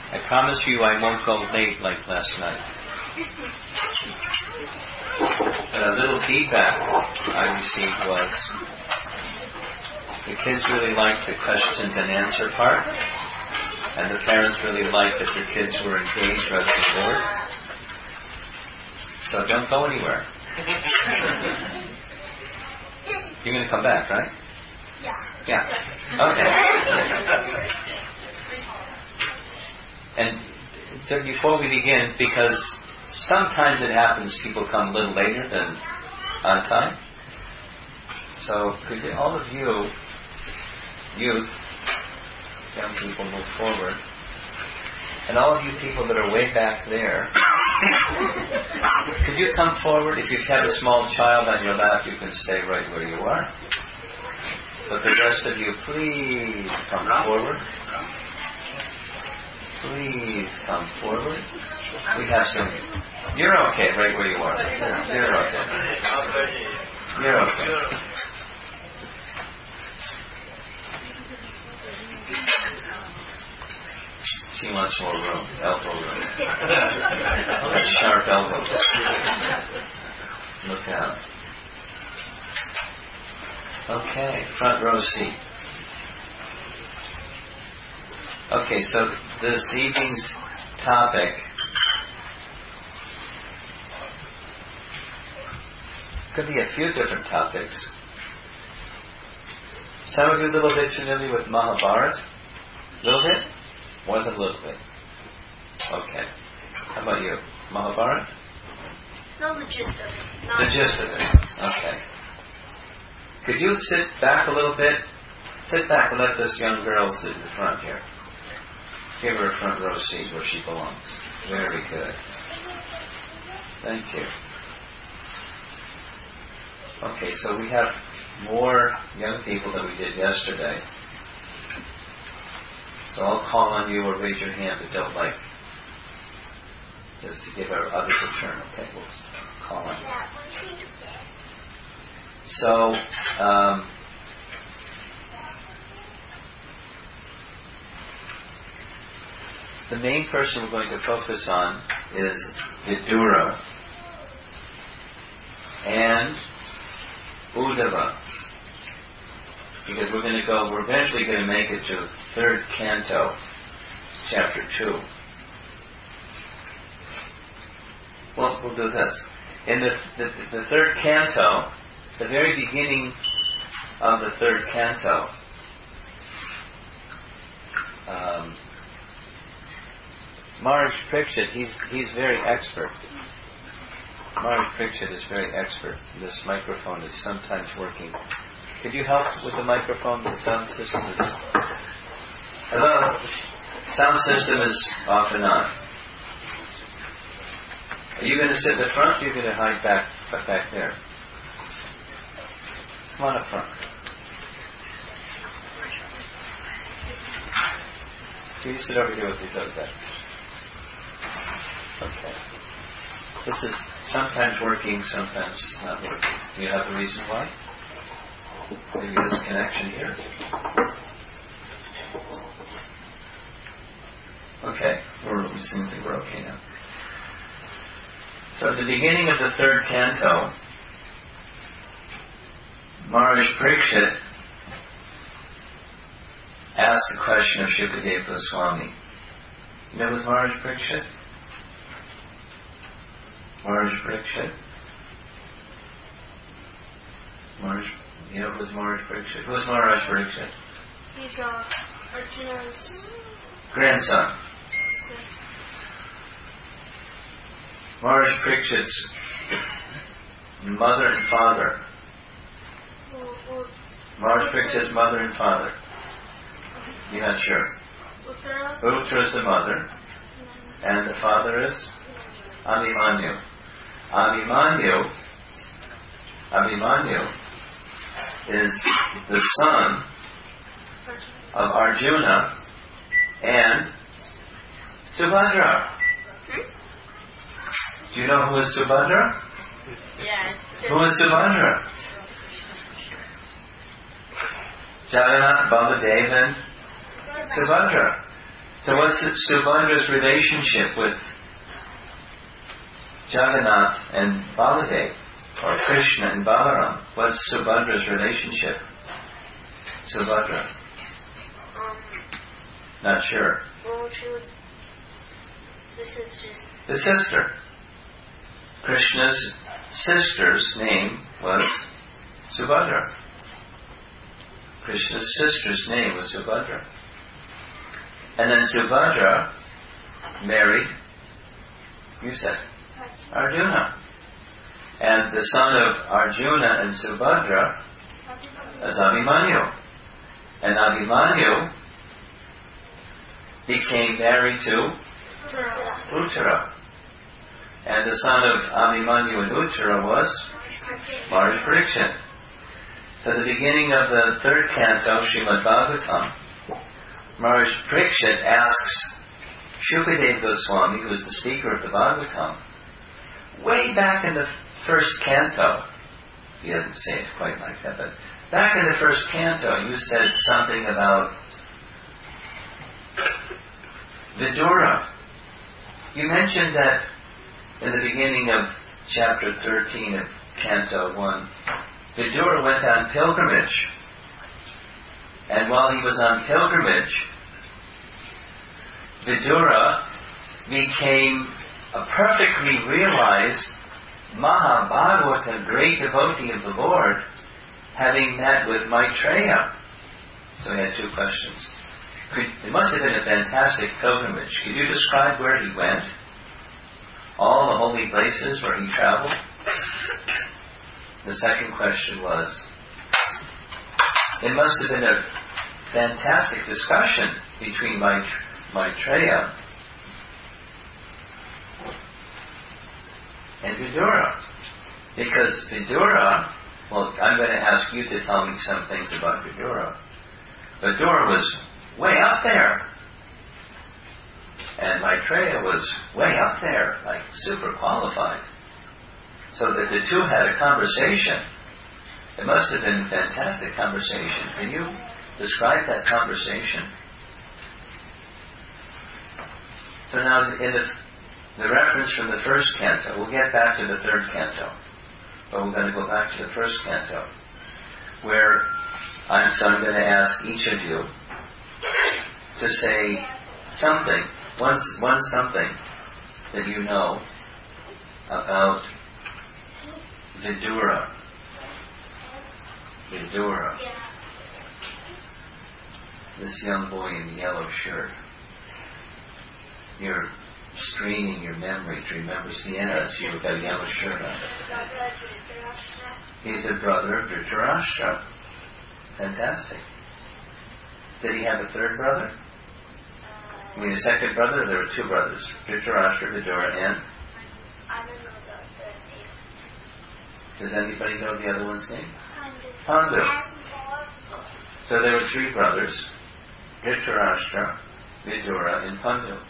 I promise you I won't go late like last night. But a little feedback I received was the kids really liked the questions and answer part, and the parents really liked that the kids were engaged rather than bored. So don't go anywhere. You're going to come back, right? Yeah. Okay. And so before we begin, because sometimes it happens people come a little later than on time. So could you, all of you, youth, young people, move forward. And all of you people that are way back there, could you come forward? If you've had a small child on your lap, you can stay right where you are. But the rest of you, please come forward. Please come forward. We have some... You're okay right where you are. You're okay. You're okay. She wants more room. Elbow room. Sharp elbows. Look out. Okay, front row seat. Okay, so this evening's topic could be a few different topics. Some of you a little bit familiar with Mahabharata? A little bit? More than a little bit. Okay. How about you? Mahabharata? No, the gist of it. The gist of it. Okay. Could you sit back a little bit? Sit back and let this young girl sit in the front here. Give her a front row seat where she belongs. Very good. Thank you. Okay, so we have more young people than we did yesterday. So I'll call on you or raise your hand if you don't like. Just to give our others a turn. Okay, we'll call on you. So, the main person we're going to focus on is Vidura and Uddhava. Because we're eventually going to make it to third canto, chapter 2. Well, we'll do this. In the third canto, the very beginning of the third canto, Maharaj Parikshit, he's very expert. Maharaj Parikshit is very expert. This microphone is sometimes working. Could you help with the microphone? The sound system is... Hello? Sound system is off and on. Are you going to sit in the front or are you going to hide back there? Come on up front. Can you sit over here with these other guys? Okay. This is sometimes working, sometimes not working. Do you have a reason why? Maybe this connection here. Okay, we seem to we're okay now. So at the beginning of the third canto, Maharaj Parikshit asked the question of Shukadeva Goswami. You know who's Maharaj Parikshit? Maharaj Parikshit? You know who's Maharaj Parikshit? Who's Maharaj Parikshit? He's Arjuna's grandson. Yes. Maharaj Parikshit's mother and father. Maharaj Parikshit's mother and father. You're not sure. Uttara is the mother. And the father is Abhimanyu. Abhimanyu is the son of Arjuna and Subhadra. Do you know who is Subhadra? Yes. Who is Subhadra? Jagannath, Baladev, and Subhadra. So what's Subhadra's relationship with Jagannath and Baladev, or Krishna and Balaram? What's Subhadra's relationship? Subhadra? Not sure. Well, she would. The sisters. The sister. Krishna's sister's name was Subhadra. Krishna's sister's name was Subhadra. And then Subhadra married, you said, Arjuna. And the son of Arjuna and Subhadra is Abhimanyu. And Abhimanyu became married to Uttara. And the son of Abhimanyu and Uttara was Maharaj Parikshit. So the beginning of the third canto, Srimad Bhagavatam, Maharaj Parikshit asks Shukadeva Goswami, who was the speaker of the Bhagavatam, way back in the first canto, he doesn't say it quite like that, but back in the first canto, you said something about Vidura. You mentioned that in the beginning of chapter 13 of Canto 1, Vidura went on pilgrimage. And while he was on pilgrimage, Vidura became a perfectly realized Mahabhagavata, great devotee of the Lord, having met with Maitreya. So he had two questions. It must have been a fantastic pilgrimage. Could you describe where he went? All the holy places where he traveled? The second question was, it must have been a fantastic discussion between Maitreya and Vidura. Because Vidura, well, I'm going to ask you to tell me some things about Vidura. Vidura was way up there. And Maitreya was way up there, like super qualified. So that the two had a conversation. It must have been a fantastic conversation. Can you describe that conversation? So now, in the reference from the first canto, we'll get back to the third canto, but we're going to go back to the first canto, where I'm going to ask each of you to say something, one something that you know about Vidura. Vidura. This young boy in the yellow shirt. You're straining your memory to remember. Yes, you've got a yellow shirt on. He's the brother of Dhritarashtra. Fantastic. Did he have a third brother? I mean, a second brother? There were two brothers. Dhritarashtra, Vidura, and? I don't know the third name. Does anybody know the other one's name? Pandu. So there were three brothers. Dhritarashtra, Vidura, and Pandu.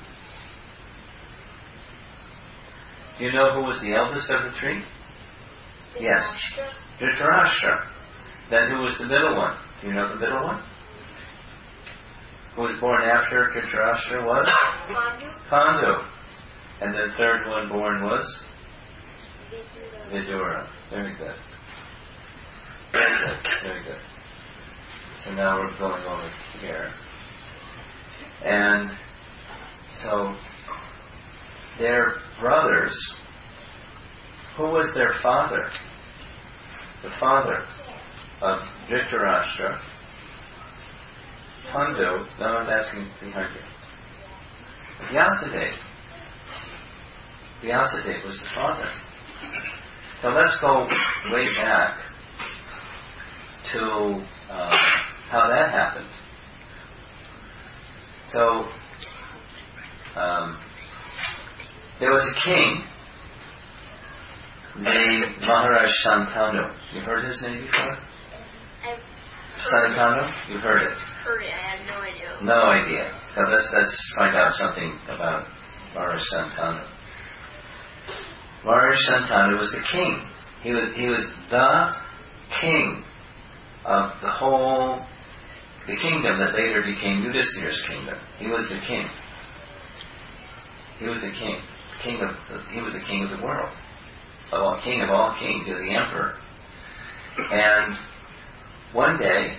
Do you know who was the eldest of the three? Yes. Dhritarashtra. Then who was the middle one? Do you know the middle one? Who was born after Dhritarashtra was? Pandu. And the third one born was? Vidura. Very good. Very good. Very good. So now we're going over here. And so their brothers, who was their father? The father of Dhritarashtra. Pandu, no, I'm asking behind you. Vyasadeva. Vyasadeva was the father. So let's go way back to how that happened. So, there was a king named Maharaj Shantanu. You heard his name before? Shantanu? You heard it? Heard it. I had no idea. No idea. So let's find out something about Maharaj Shantanu. Maharaj Shantanu was the king. He was the king of the whole the kingdom that later became Yudhisthira's kingdom. He was the king. He was the king. He was the king of the world. King of all kings. He was the emperor. And one day,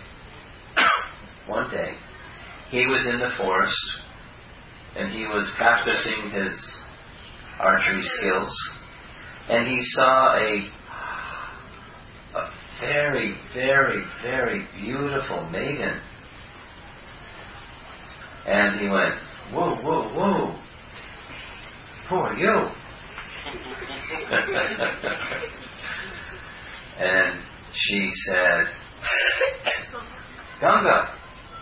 he was in the forest, and he was practicing his archery skills, and he saw a very, very, very beautiful maiden. And he went, whoa, whoa, whoa, who are you? And she said, Ganga.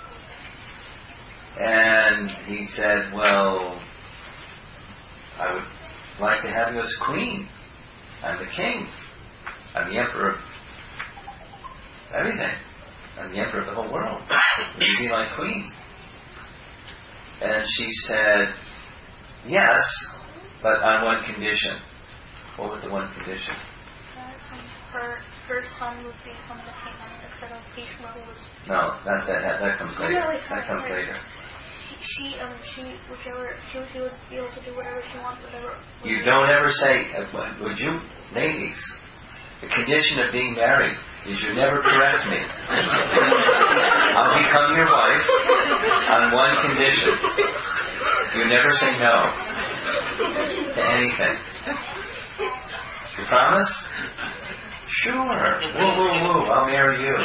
And he said, well, I would like to have you as queen. I'm the king. I'm the emperor of everything. I'm the emperor of the whole world. Would you be my queen? And she said, yes, but on one condition. What was the one condition? Her first son would become the king instead of Bhishma, who was... No, that comes later. That comes later. She would be able to do whatever she wanted, whatever. You don't ever say, would you, ladies, the condition of being married is you never correct me. I'll become your wife on one condition. You never say no to anything. You promise? Sure. Woo, woo, woo. I'll marry you.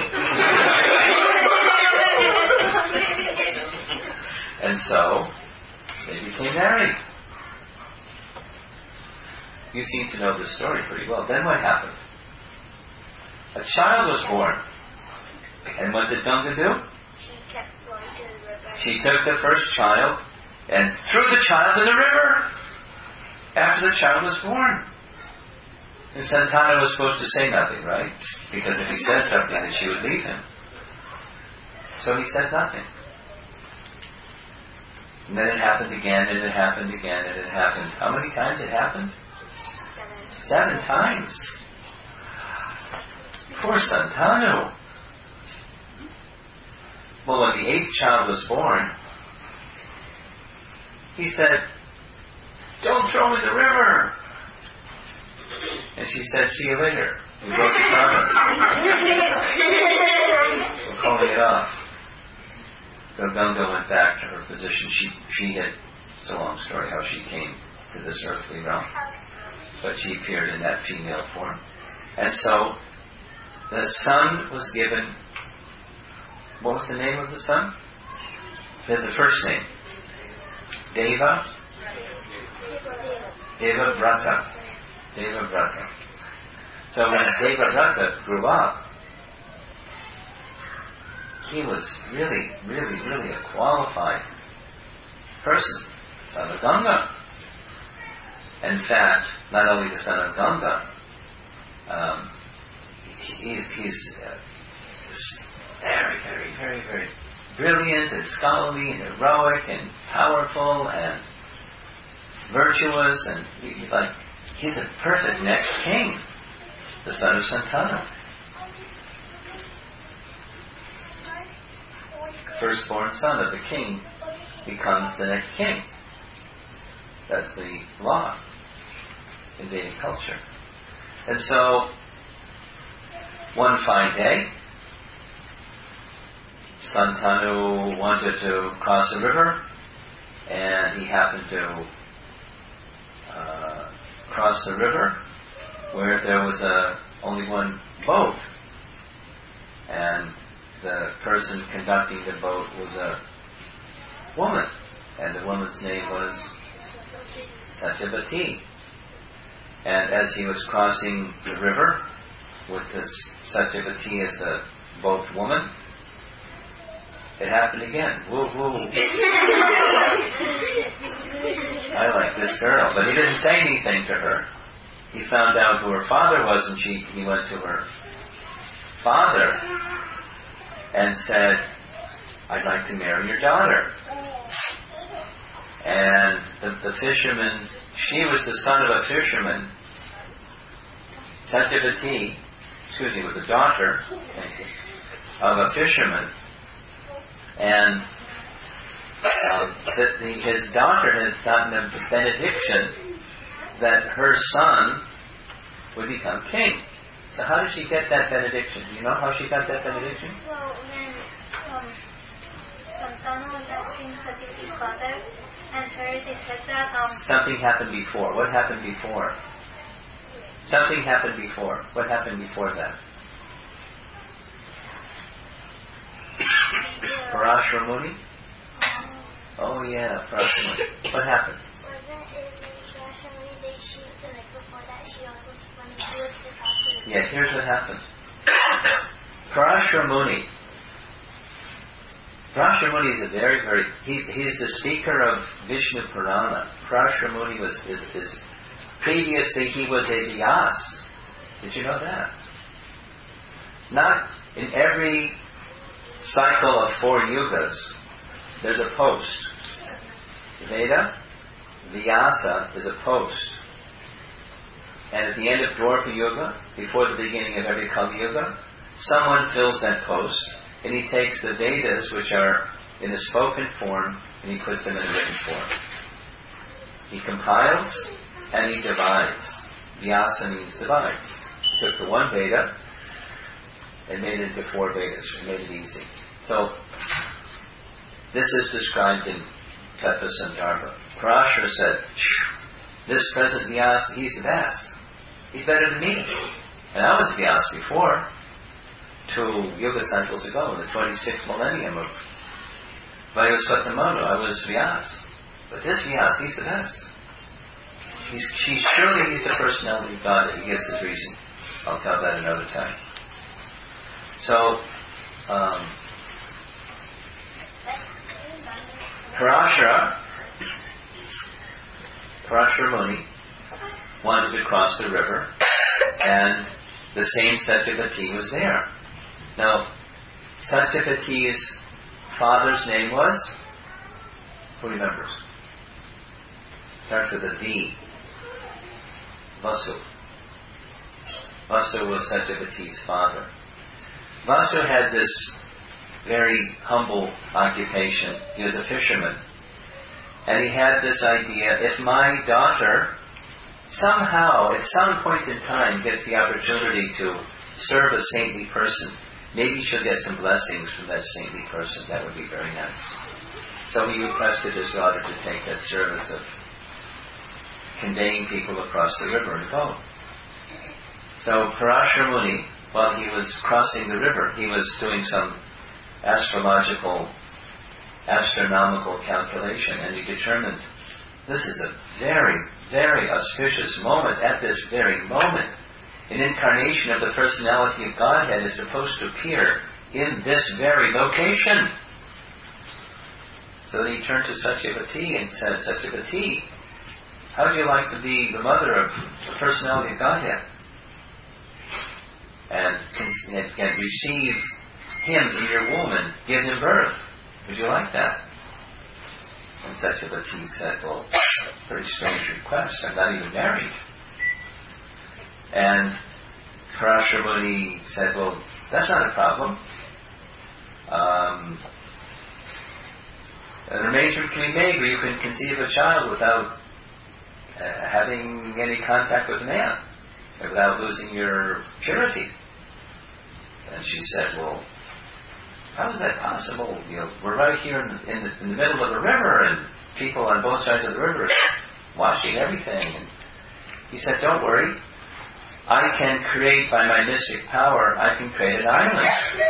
And so, they became married. You seem to know the story pretty well. Then what happened? A child was born. And what did Ganga do? She kept going to the river. She took the first child and threw the child in the river after the child was born. And Santana was supposed to say nothing, right? Because if he said something, then she would leave him. So he said nothing. And then it happened again, and it happened again, and it happened. How many times it happened? 7 times. Poor Santanu. Well, when the 8th child was born, he said, don't throw him in the river. And she said, see you later. We broke the promise. We're calling it off. So Ganga went back to her position. She had, it's a long story how she came to this earthly realm. But she appeared in that female form. And so the son was given, what was the name of the son? He had the first name. Deva Brata. Deva Brata. So when Deva Brata grew up, he was really, really, really a qualified person, son of Ganga. In fact, not only the son of Ganga, he's very, very, very, very brilliant and scholarly and heroic and powerful and virtuous, and he's a perfect next king, the son of Santanu. Firstborn son of the king becomes the next king. That's the law in Vedic culture. And so, one fine day, Santanu wanted to cross the river, and he happened to cross the river where there was only one boat, and the person conducting the boat was a woman, and the woman's name was Satyavati. And as he was crossing the river with this Satyavati as the boat woman, it happened again. Woo woo. I like this girl. But he didn't say anything to her. He found out who her father was, and he went to her father and said, I'd like to marry your daughter. And the fisherman, she was the son of a fisherman. Satyavati, was the daughter of a fisherman. And his daughter had gotten a benediction that her son would become king. So how did she get that benediction? Do you know how she got that benediction? So when Santanu was asking Satyavati's father and her, they said that something happened before. What happened before? Something happened before. What happened before that? Parashara Muni? Oh yeah, Parashara Muni. What happened? Yeah, here's what happened. Parashara Muni. Parashara Muni is a very, he's the speaker of Vishnu Purana. Parashara Muni is previously he was a Vyas. Did you know that? Not in every cycle of 4 yugas, there's a post. Veda, Vyasa is a post. And at the end of Dwarka Yuga, before the beginning of every Kali Yuga, someone fills that post, and he takes the Vedas, which are in a spoken form, and he puts them in a written form. He compiles, and he divides. Vyasa means divides. He took the one Veda, and made it into 4 Vedas, and made it easy. So, this is described in Tattva Sandarbha. Parashara said, this present Vyasa, he's the best. He's better than me. And I was Vyasa before, 2 yuga cycles ago, in the 26th millennium of Vayasvata Manu, I was Vyasa. But this Vyasa, he's the best. Surely he's the personality of God. He gives his reason. I'll tell that another time. So, Parashara Muni wanted to cross the river, and the same Satyavati was there. Now, Satyavati's father's name was? Who remembers? Starts with a V. Vasu. Vasu was Satyavati's father. Vasu had this very humble occupation. He was a fisherman. And he had this idea, if my daughter somehow, at some point in time, gets the opportunity to serve a saintly person, maybe she'll get some blessings from that saintly person. That would be very nice. So he requested his daughter to take that service of conveying people across the river in a boat. So Parashara Muni, while he was crossing the river, he was doing some astronomical calculation, and he determined this is a very, very auspicious moment. At this very moment, an incarnation of the personality of Godhead is supposed to appear in this very location. So then he turned to Satyavati and said, Satyavati, how would you like to be the mother of the personality of Godhead? And receive him in your womb and give him birth. Would you like that? And Satyavati said, well, pretty strange request. I'm not even married. And Parashara Muni said, well, that's not a problem. An arrangement can be made where you can conceive a child without having any contact with a man, and without losing your purity. And she said, well, how is that possible? We're right here in the middle of the river, and people on both sides of the river watching everything. And he said, don't worry. I can create, by my mystic power, I can create an island.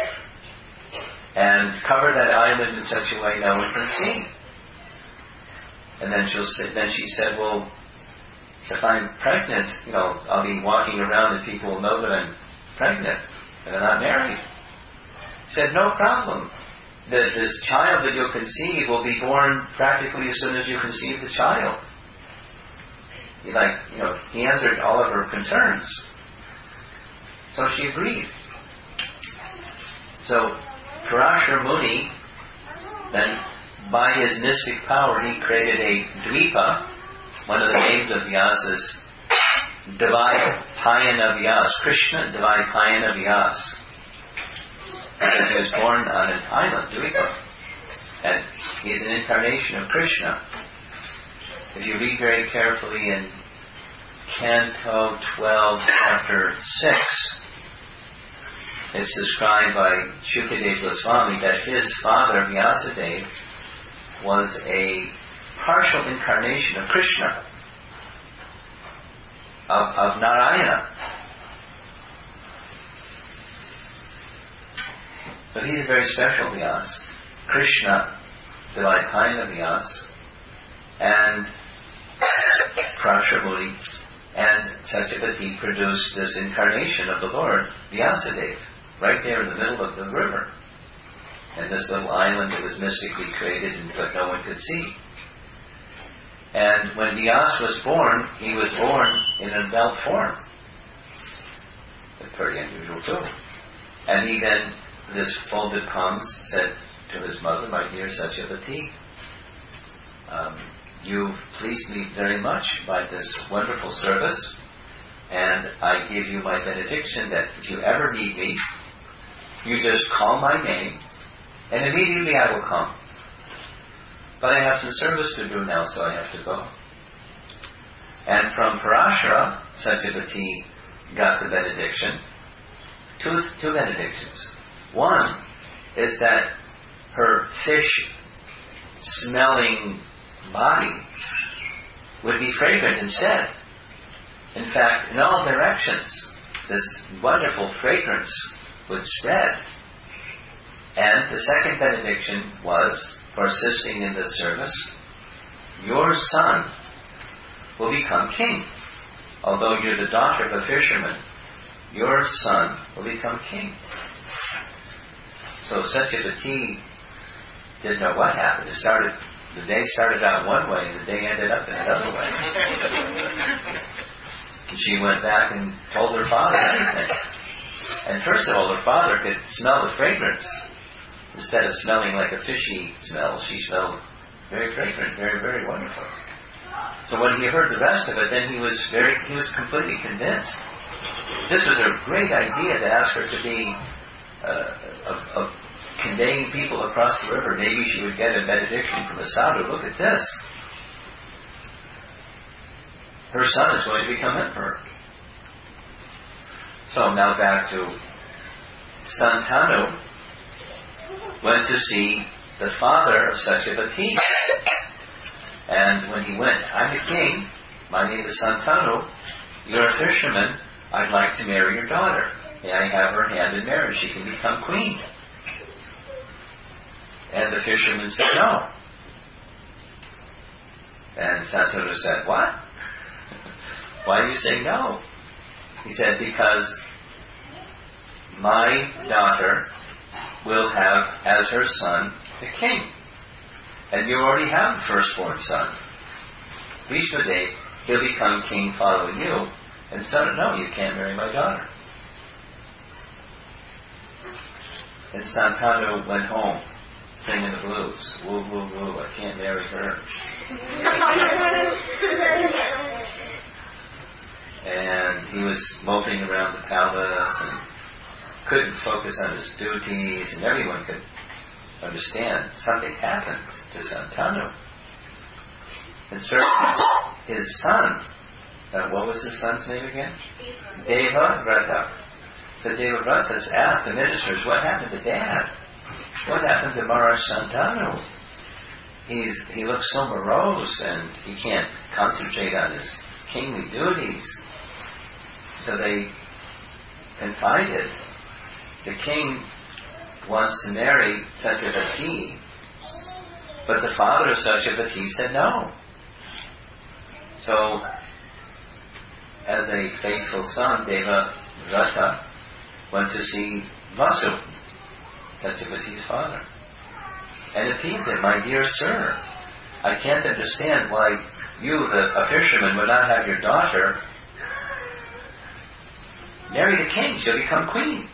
And cover that island in such a way no one can see. And then she said, well, if I'm pregnant, I'll be walking around and people will know that I'm pregnant and I'm not married. He said, no problem. This child that you'll conceive will be born practically as soon as you conceive the child. He answered all of her concerns. So she agreed. So Parashara Muni, then by his mystic power, he created a Dvipa, one of the names of Vyasa's Dvaipayana Vyas, Krishna Dvaipayana Vyas. Because he was born on an island, Dvipa. And he's an incarnation of Krishna. If you read very carefully in Canto 12, Chapter 6, it's described by Shukadeva Goswami that his father, Vyasadeva, was a partial incarnation of Krishna, of Narayana. But he's a very special Vyas. Krishna, Divaipayana Vyas, and Prashramuni and Satyavati produced this incarnation of the Lord, Vyasadeva, right there in the middle of the river. And this little island that was mystically created and but no one could see. And when Vyas was born, he was born in a belt form. That's pretty unusual too. And he then, this folded palms, said to his mother, "My dear Satyavati, you've pleased me very much by this wonderful service, and I give you my benediction that if you ever need me, you just call my name, and immediately I will come. But I have some service to do now, so I have to go." And from Parashara, Satyavati got the benediction, two benedictions. One is that her fish-smelling body would be fragrant instead. In fact, in all directions, this wonderful fragrance would spread. And the second benediction was, for assisting in this service, your son will become king. Although you're the daughter of a fisherman, your son will become king. So Satyavati didn't know what happened. The day started out one way, and the day ended up in another way. And she went back and told her father everything. And first of all, her father could smell the fragrance. Instead of smelling like a fishy smell, she smelled very fragrant, very, very wonderful. So when he heard the rest of it, then he was completely convinced. This was a great idea to ask her to be of conveying people across the river. Maybe she would get a benediction from a sadhu. Look at this. Her son is going to become emperor. So now back to Santanu went to see the father of Satyavati. And when he went, "I'm a king, my name is Santanu, you're a fisherman, I'd like to marry your daughter. May I have her hand in marriage? She can become queen." And the fisherman said no. And Santanu said, "What? Why do you say no?" He said, "Because my daughter will have as her son the king. And you already have a firstborn son. Bhishmadev, he'll become king following you. And so, no, you can't marry my daughter." And Santanu went home singing the blues. Woo, woo, woo, I can't marry her. And he was moping around the palace and couldn't focus on his duties, and everyone could understand something happened to Santanu. And certainly his son, what was his son's name again? Devavrata. So Devavrata asked the ministers, "What happened to Dad? What happened to Maharaj Santanu? He looks so morose and he can't concentrate on his kingly duties." So they confided, the king wants to marry Satyavati, but the father of Satyavati said no. So, as a faithful son, Devavrata went to see Vasu, Satyavati's father, and appealed to him, "My dear sir, I can't understand why you, a fisherman, would not have your daughter marry the king. She'll become queen.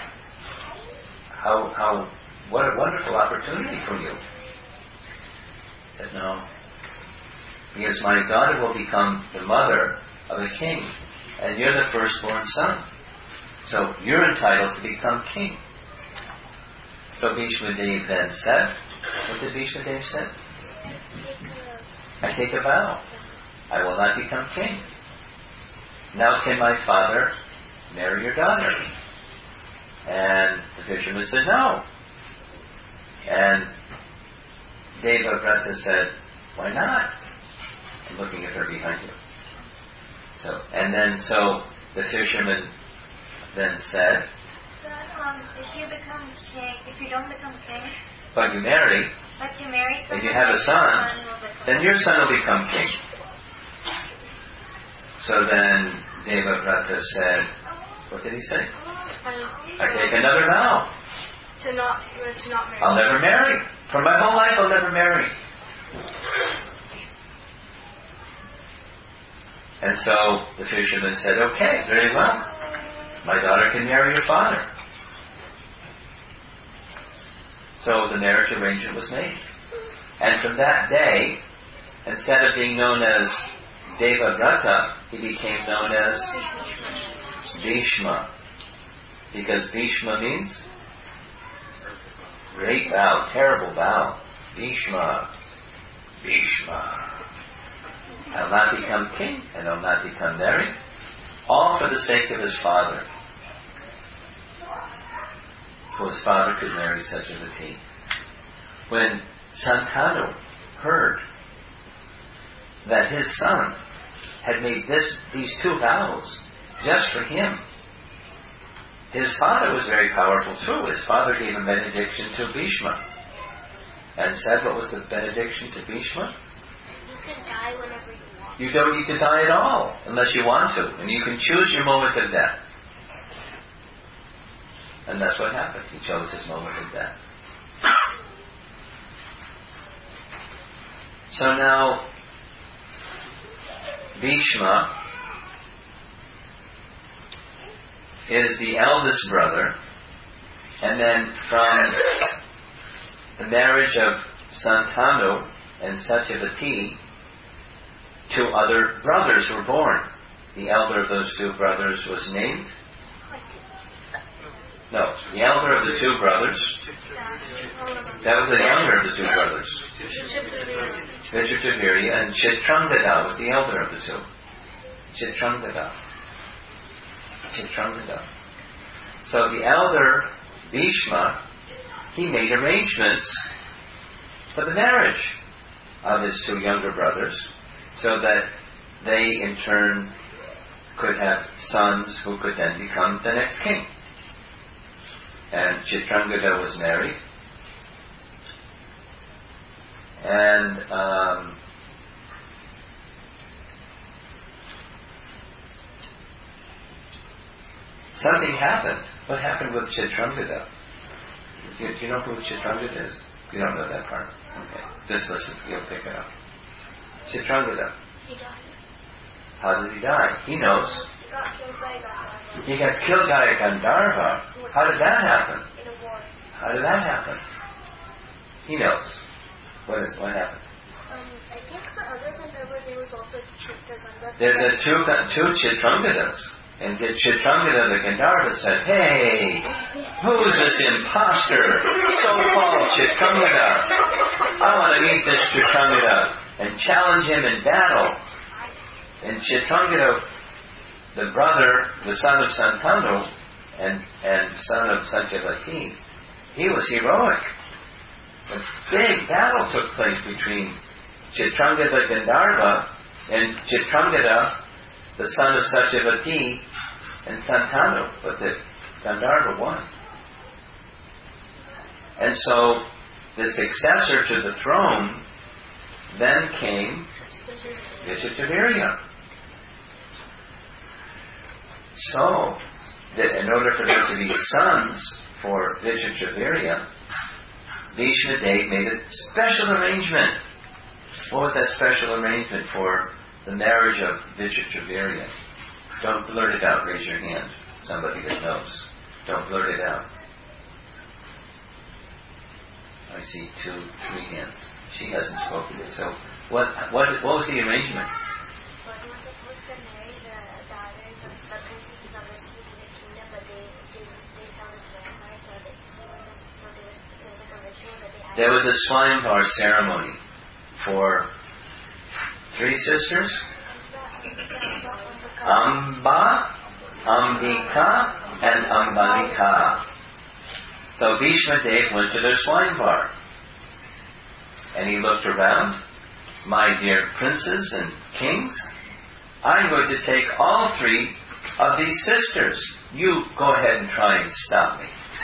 What a wonderful opportunity for you." He said, "No, because my daughter will become the mother of a king, and you're the firstborn son. So you're entitled to become king." So Bhishmadev then said, What did Bhishma Dev say? I take a vow. I will not become king. Now can my father marry your daughter? And the fisherman said no. And Devavrata said, why not? I'm looking at her behind you. So the fisherman then said, if you don't become king, but you marry, and you have a son, then your son will become king. So then Devavrata said, what did he say? I take another vow. To not marry. I'll never marry. For my whole life I'll never marry. And so the fisherman said, okay, very well. My daughter can marry your father. So the marriage arrangement was made. And from that day, instead of being known as Devavrata, he became known as Bhishma. Because Bhishma means great vow, terrible vow. Bhishma. I'll not become king and I'll not become married. All for the sake of his father. For his father could marry Satyavati. When Santanu heard that his son had made these two vows just for him, his father was very powerful too. His father gave a benediction to Bhishma and said, what was the benediction to Bhishma? You can die whenever you want. You don't need to die at all unless you want to. And you can choose your moment of death. And that's what happened. He chose his moment of death. So now, Bhishma is the eldest brother, and then from the marriage of Santanu and Satyavati, two other brothers were born. The elder of those two brothers was named? No, the elder of the two brothers, that was the younger of the two brothers. Vichitravirya, and Chitrangada was the elder of the two. Chitrangada. So the elder, Bhishma, he made arrangements for the marriage of his two younger brothers so that they in turn could have sons who could then become the next king. And Chitrangada was married. And something happened. What happened with Chitrangada? Do you know who Chitrangada is? You don't know that part? Okay. Just listen. You'll pick it up. Chitrangada. He died. How did he die? He knows. He got killed by Gandharva. He got killed by a Gandharva. How did that happen? In a war. How did that happen? He knows. What happened? I think the other Gandharva there was also Chitrangada. There's two Chitrangadas. And Chitrangada the Gandharva said, hey, who's this imposter, so-called Chitrangada? I want to meet this Chitrangada and challenge him in battle. And Chitrangada, the brother, the son of Santanu and son of Satyavati, he was heroic. A big battle took place between Chitrangada Gandharva and Chitrangada, the son of Satyavati, and Santanu, but the Gandharva won. And so the successor to the throne then came Vichitravirya. So, that in order for there to be sons for Vichitravirya, Bhishma Dev made a special arrangement. What was that special arrangement for the marriage of Vichitravirya? Don't blurt it out. Raise your hand. Somebody that knows. Don't blurt it out. I see 2, 3 hands. She hasn't spoken yet. So, what was the arrangement? But he was supposed to marry the daughters of the princesses of the kingdom, but they fell his vampire, so there was like a ritual that they had there was a Swayamvar ceremony for 3 sisters, Amba, Ambika, and Ambalika. So Bhishma Dev went to their Swayamvar. And he looked around. My dear princes and kings, I'm going to take all 3 of these sisters. You go ahead and try and stop me.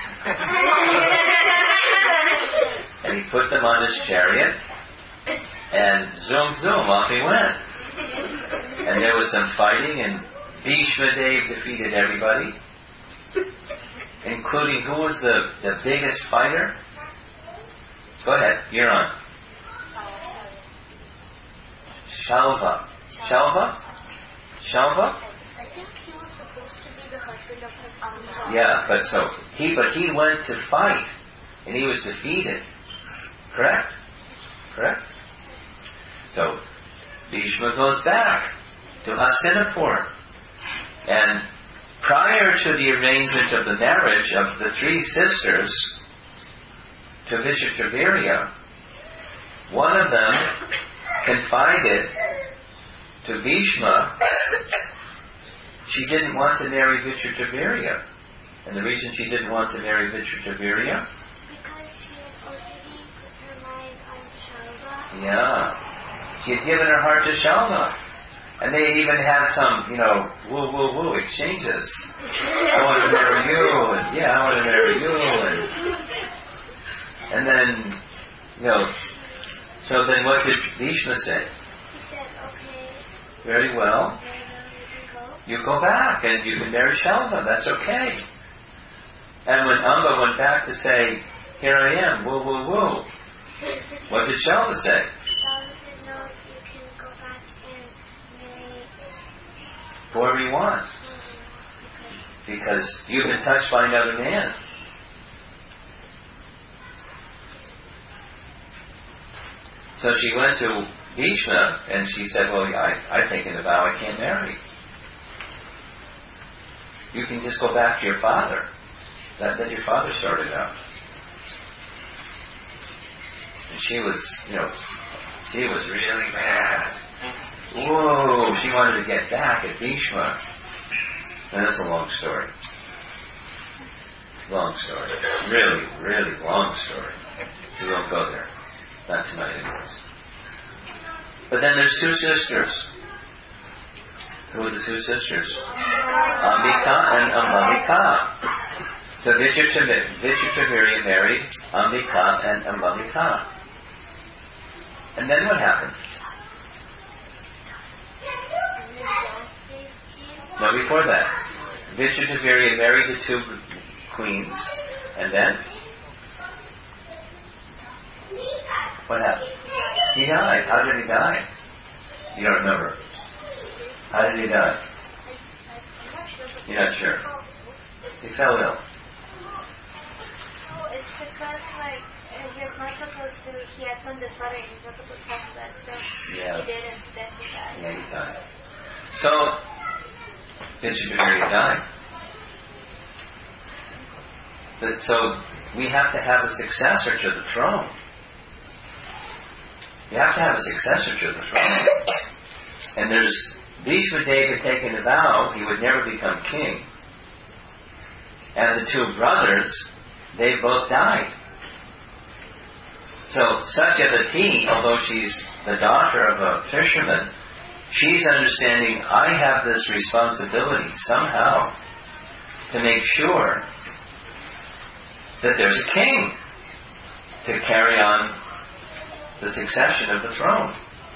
And he put them on his chariot, and zoom, zoom, off he went. And there was some fighting, and Bhishma Dev defeated everybody, including who was the biggest fighter? Go ahead, you're on. Shalva. Shalva? Shalva? I think he was supposed to be the husband of his uncle. Yeah, but he went to fight, and he was defeated. Correct? Correct? So, Bhishma goes back to Hastinapur. And prior to the arrangement of the marriage of the 3 sisters to Vishvakarma, one of them confided to Bhishma she didn't want to marry Vishvakarma. And the reason she didn't want to marry Vishvakarma? Because she had already put her mind on Shalva. Yeah. She had given her heart to Shalva. And they even have some, woo exchanges. I want to marry you, and I want to marry you, and then, so then what did Bhishma say? He said, okay. Very well. You go back and you can marry Shalva, that's okay. And when Amba went back to say, here I am, woo, what did Shalva say? Shalva said, no, you can go back and marry whoever you want. Because you've been touched by another man. So she went to Bhishma and she said, well, I've taken a vow I can't marry. You can just go back to your father. That your father started out. And she was really mad. Whoa, she wanted to get back at Bhishma. And that's a long story. Long story. Really, really long story. We won't go there. Not tonight anyways. But then there's 2 sisters. Who are the 2 sisters? Ambika and Ambalika. So Vishvakarma married Ambika and Ambalika. And then what happened? No, before that. Vishvakarma married the 2 queens. And then? What happened? He died. How did he die? You don't remember. How did he die? You're not sure. He fell ill. Oh, it's because, he's not supposed to, he had some disorder and he's not supposed to have that, so yeah. He did, and then he died. Yeah, he died. So, Vishvakarma died. So, we have to have a successor to the throne. You have to have a successor to the throne. And Bhishma Dev had taken a vow he would never become king. And the 2 brothers, they both died. So Satyavati, although she's the daughter of a fisherman, she's understanding, I have this responsibility somehow to make sure that there's a king to carry on the succession of the throne.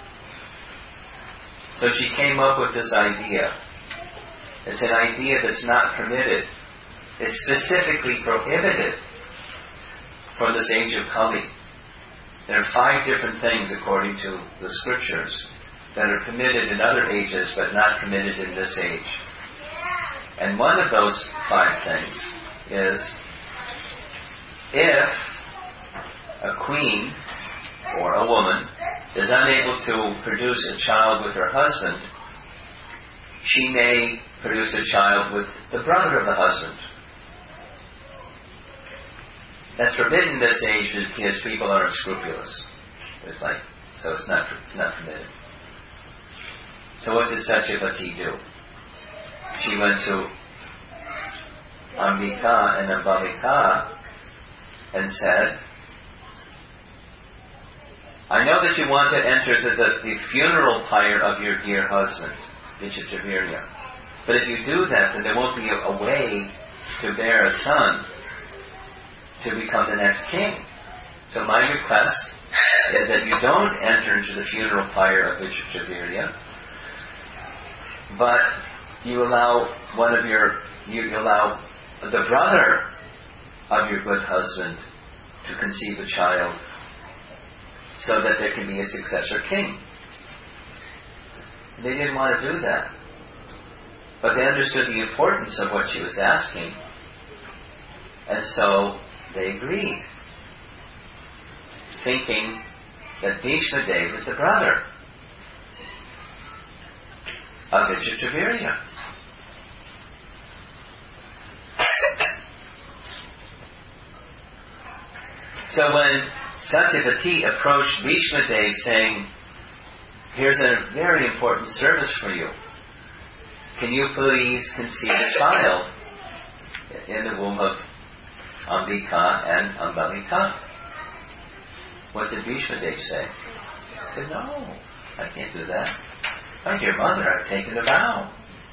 So she came up with this idea. It's an idea that's not permitted. It's specifically prohibited for this age of Kali. There are 5 different things, according to the scriptures, that are permitted in other ages but not permitted in this age. And one of those 5 things is if a queen or a woman is unable to produce a child with her husband, she may produce a child with the brother of the husband. That's forbidden in this age because people are unscrupulous. So it's not permitted. So what did Satyavati do? She went to Ambika and Ambalika and said, I know that you want to enter the funeral pyre of your dear husband, Vichitravirya. But if you do that, then there won't be a way to bear a son to become the next king. So my request is that you don't enter into the funeral pyre of Vichitravirya, but you allow you allow the brother of your good husband to conceive a child so that there can be a successor king. They didn't want to do that. But they understood the importance of what she was asking, and so they agreed, thinking that Bhishma Dev was the brother of Vichitravirya. So when Satyavati approached Bhishma Dev saying, here's a very important service for you. Can you please conceive a child in the womb of Ambika and Ambalika? What did Bhishma Dev say? He said, no, I can't do that. My dear mother, I've taken a vow.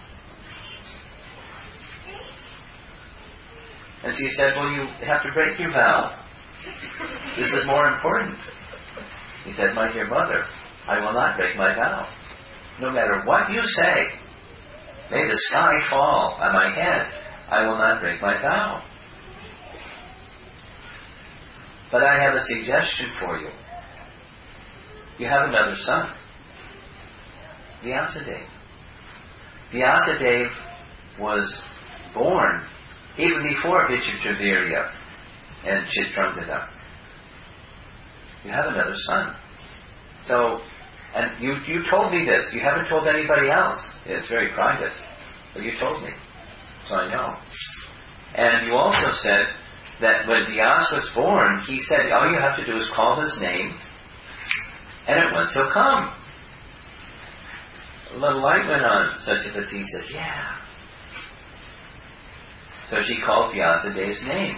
And she said, well, you have to break your vow. This is more important. He said, my dear mother, I will not break my vow. No matter what you say, may the sky fall on my head, I will not break my vow. But I have a suggestion for you. You have another son, Vyasadeva. Vyasadeva was born even before Vichitravirya and Chitrangada. You have another son. So, and you told me this. You haven't told anybody else. It's very private. But you told me. So I know. And you also said that when Vyasa was born, he said, all you have to do is call his name, and at once he'll come. A little light went on. Satyavati said, yeah. So she called Vyasadev's name.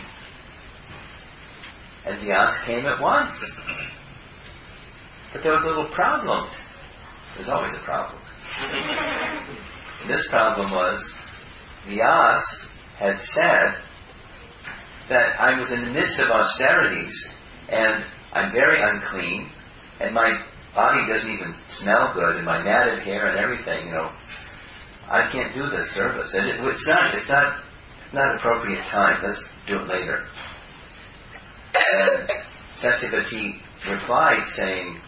And Vyasa came at once. But there was a little problem. There's always a problem. This problem was, Vyasa had said that I was in the midst of austerities, and I'm very unclean, and my body doesn't even smell good, and my matted hair and everything, I can't do this service. And it's not appropriate time. Let's do it later. And Satyavati replied saying,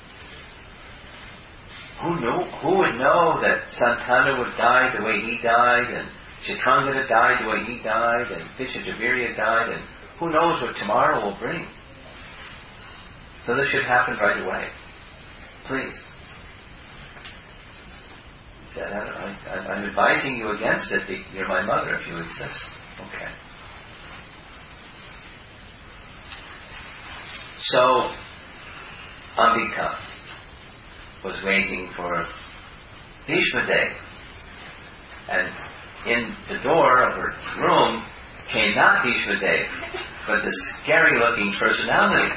who would know that Santanu would die the way he died, and Chitrangada died the way he died, and Vichitravirya died, and who knows what tomorrow will bring. So this should happen right away. Please. He said, I'm advising you against it. You're my mother if you insist. Okay. So, Ambika was waiting for Bhishma Dev. And in the door of her room came not Bhishma Dev, but this scary-looking personality,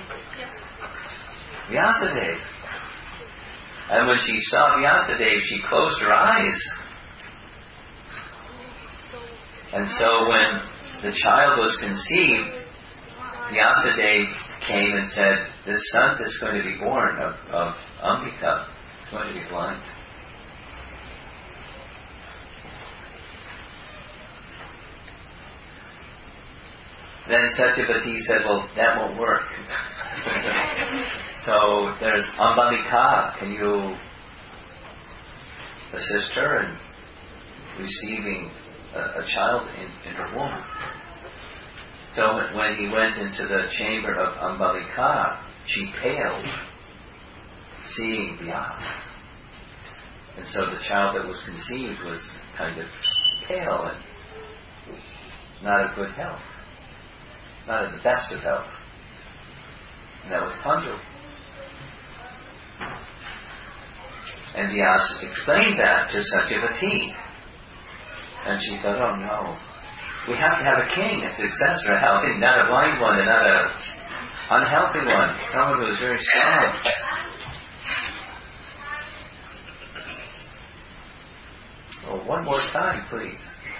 Vyasadeva. And when she saw Vyasadeva, she closed her eyes. And so when the child was conceived, Vyasadeva came and said, this son that's going to be born of Ambika is going to be blind. Then Satyavati said, well, that won't work. So there's Ambalika. Can you assist her in receiving a child in her womb? So when he went into the chamber of Ambalika, she paled, seeing Vyasa. And so the child that was conceived was kind of pale and not of good health. not in the best of health. And that was Pandu. And Vyasa explained that to Satyavati. And she thought, oh no, we have to have a king, a successor, a healthy, not a blind one and not a unhealthy one, someone who is very strong. Oh, one more time, please.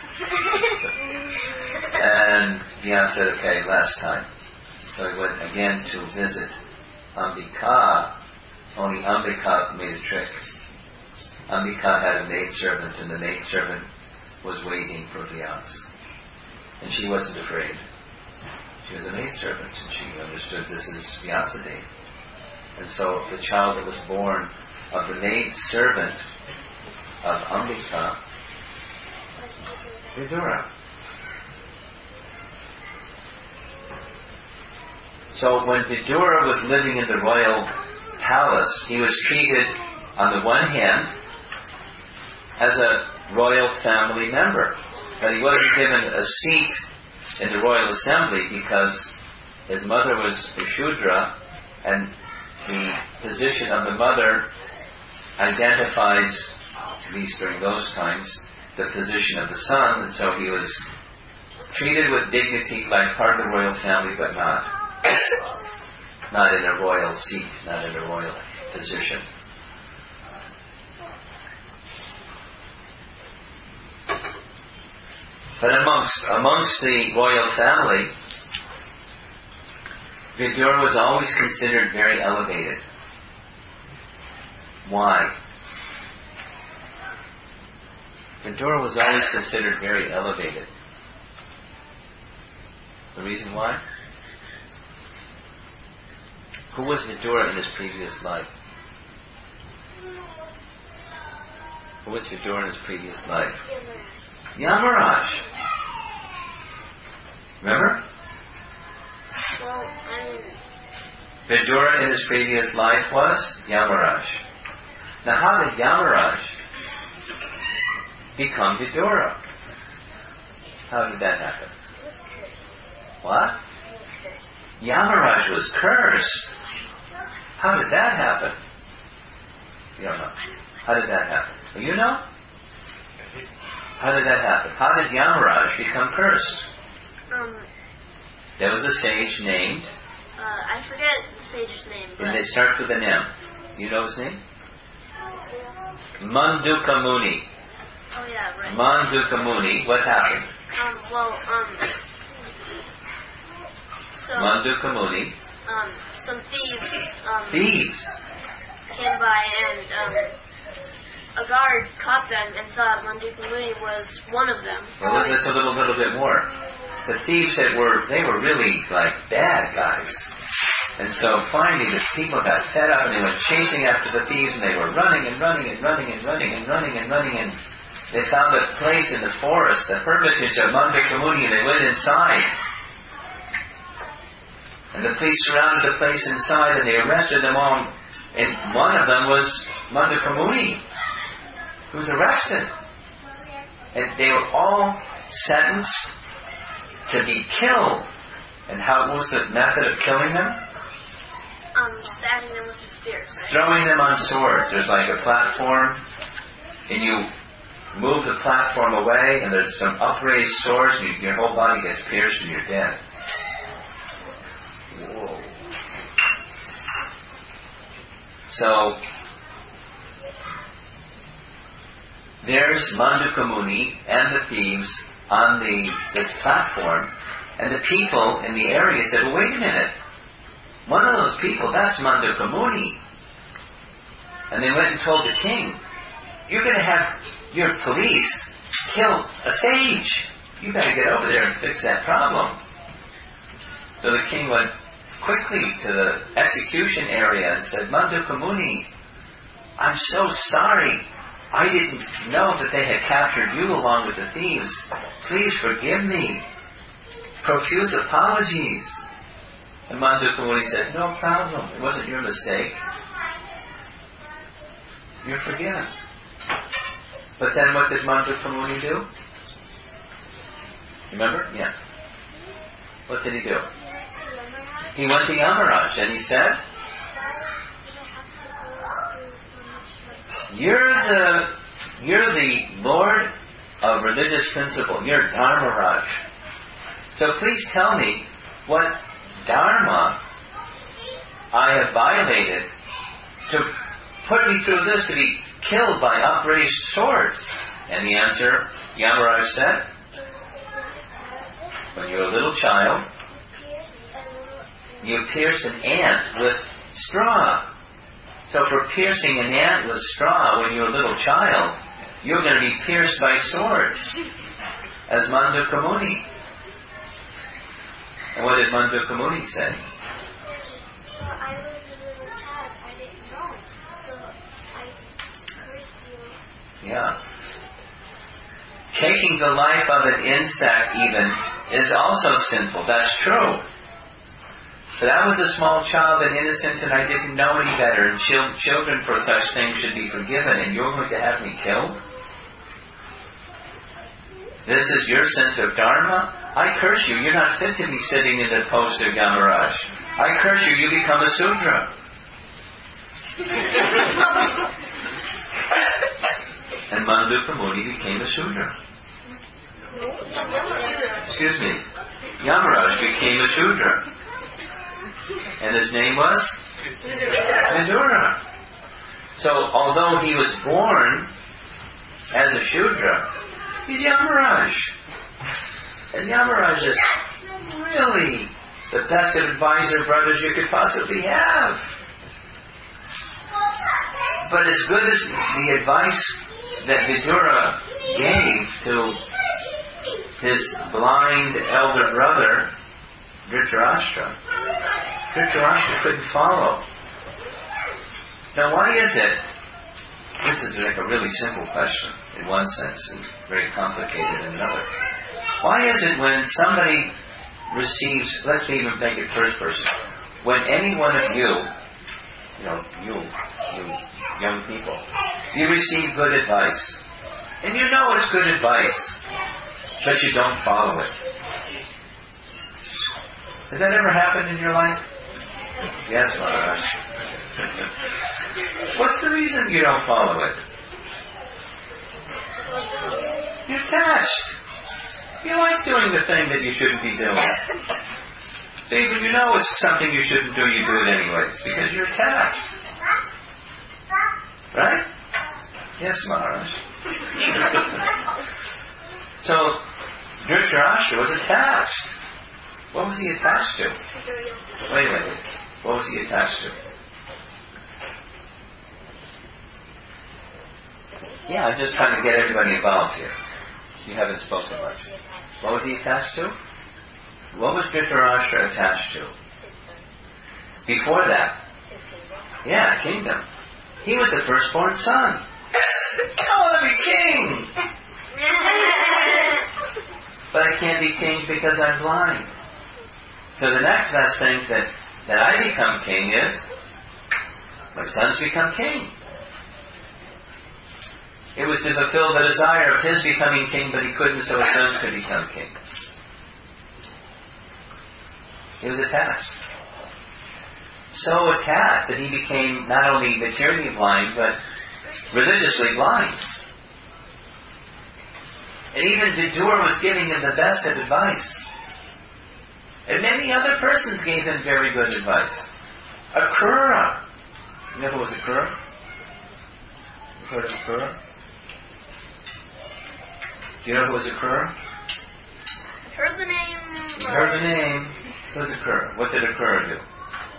And Vyasa said, okay, last time. So he went again to visit Ambika. Only Ambika made a trick. Ambika had a maidservant, and the maidservant was waiting for Vyasa. And she wasn't afraid. She was a maidservant, and she understood this is Vyasa Day. And so the child that was born of the maidservant of Ambika, Vidura. So when Vidura was living in the royal palace, he was treated, on the one hand, as a royal family member. But he wasn't given a seat in the royal assembly because his mother was a Shudra, and the position of the mother identifies, at least during those times, the position of the son, and so he was treated with dignity like part of the royal family, but not in a royal seat, not in a royal position. But amongst the royal family, Vidura was always considered very elevated. Why? Vidura was always considered very elevated. The reason why? Who was Vidura in his previous life? Who was Vidura in his previous life? Yamaraj. Remember? Well, Vidura in his previous life was Yamaraj. Now how did Yamaraj become Vidura? How did that happen? What? Yamaraj was cursed. How did that happen? You don't know. How did that happen? Well, you know? How did that happen? How did Yamaraj become cursed? There was a sage named... I forget the sage's name. And they start with an M. Do you know his name? Manduka Muni. Oh yeah, right. Manduka Muni. What happened? So... Manduka Muni. Some thieves... Thieves? Came by and... a guard caught them and thought Manduka Muni was one of them. Well, let's a little bit more. The thieves they were really like bad guys. And so finally the people got fed up and they went chasing after the thieves, and they were running and running and running and running and running and running, and they found a place in the forest, the hermitage of Manduka Muni, and they went inside. And the police surrounded the place inside and they arrested them all. And one of them was Manduka Muni, who was arrested. And they were all sentenced to be killed. And how was the method of killing them? Stabbing them with the spears. Right? Throwing them on swords. There's like a platform, and you move the platform away, and there's some upraised swords, and your whole body gets pierced, and you're dead. Whoa. So, there's Manduka Muni and the thieves on this platform, and the people in the area said, well, wait a minute. One of those people, that's Manduka Muni. And they went and told the king, you're going to have your police kill a sage. You got to get over there and fix that problem. So the king went quickly to the execution area and said, Manduka Muni, I'm so sorry. I didn't know that they had captured you along with the thieves. Please forgive me. Profuse apologies. And Manduka Muni said, no problem. It wasn't your mistake. You're forgiven. But then what did Manduka Muni do? Remember? Yeah. What did he do? He went to Yamaraj and he said, You're the Lord of religious principle. You're Dharmaraj. So please tell me what Dharma I have violated to put me through this to be killed by upraised swords. And the answer, Yamaraj said, when you were a little child, you pierced an ant with straw. So for piercing an ant with straw when you were a little child, you're going to be pierced by swords, as Mandukya Muni. And what did Mandukya Muni say? Well, I was a little child. I didn't know. So I cursed you. Yeah. Taking the life of an insect even is also sinful. That's true. But I was a small child and innocent and I didn't know any better. And children for such things should be forgiven. And you're going to have me killed? This is your sense of Dharma? I curse you. You're not fit to be sitting in the post of Yamaraj. I curse you. You become a Sudra. And Mandukya Muni became a Sudra. Excuse me. Yamaraj became a Sudra. And his name was Vidura. So although he was born as a Shudra, he's Yamaraj. And Yamaraj is really the best advisor brothers you could possibly have. But as good as the advice that Vidura gave to his blind elder brother, Dhritarashtra couldn't follow. Now why is it, this is like a really simple question in one sense and very complicated in another. Why is it when somebody receives, let's even make it first person, when any one of you young people, you receive good advice, and you know it's good advice, but you don't follow it. Has that ever happened in your life? Yes, Maharaj. What's the reason you don't follow it? You're attached. You like doing the thing that you shouldn't be doing. So even you know it's something you shouldn't do, you do it anyways, because you're attached. Right? Yes, Maharaj. So, Dhritarashtra was attached. What was he attached to? Wait. What was he attached to? Yeah, I'm just trying to get everybody involved here. You haven't spoken much. What was he attached to? What was Dhritarashtra attached to? Before that? Yeah, kingdom. He was the firstborn son. I want to be king! But I can't be king because I'm blind. So the next best thing that I become king is my sons become king. It was to fulfill the desire of his becoming king, but he couldn't, so his sons could become king. He was attached. So attached that he became not only materially blind, but religiously blind. And even Vidura was giving him the best of advice. And many other persons gave him very good advice. Akrura. You know who was Akrura? You've heard of Akrura? Do you know who was Akrura? I've heard the name. You heard the name. Who was Akrura? What did Akrura do?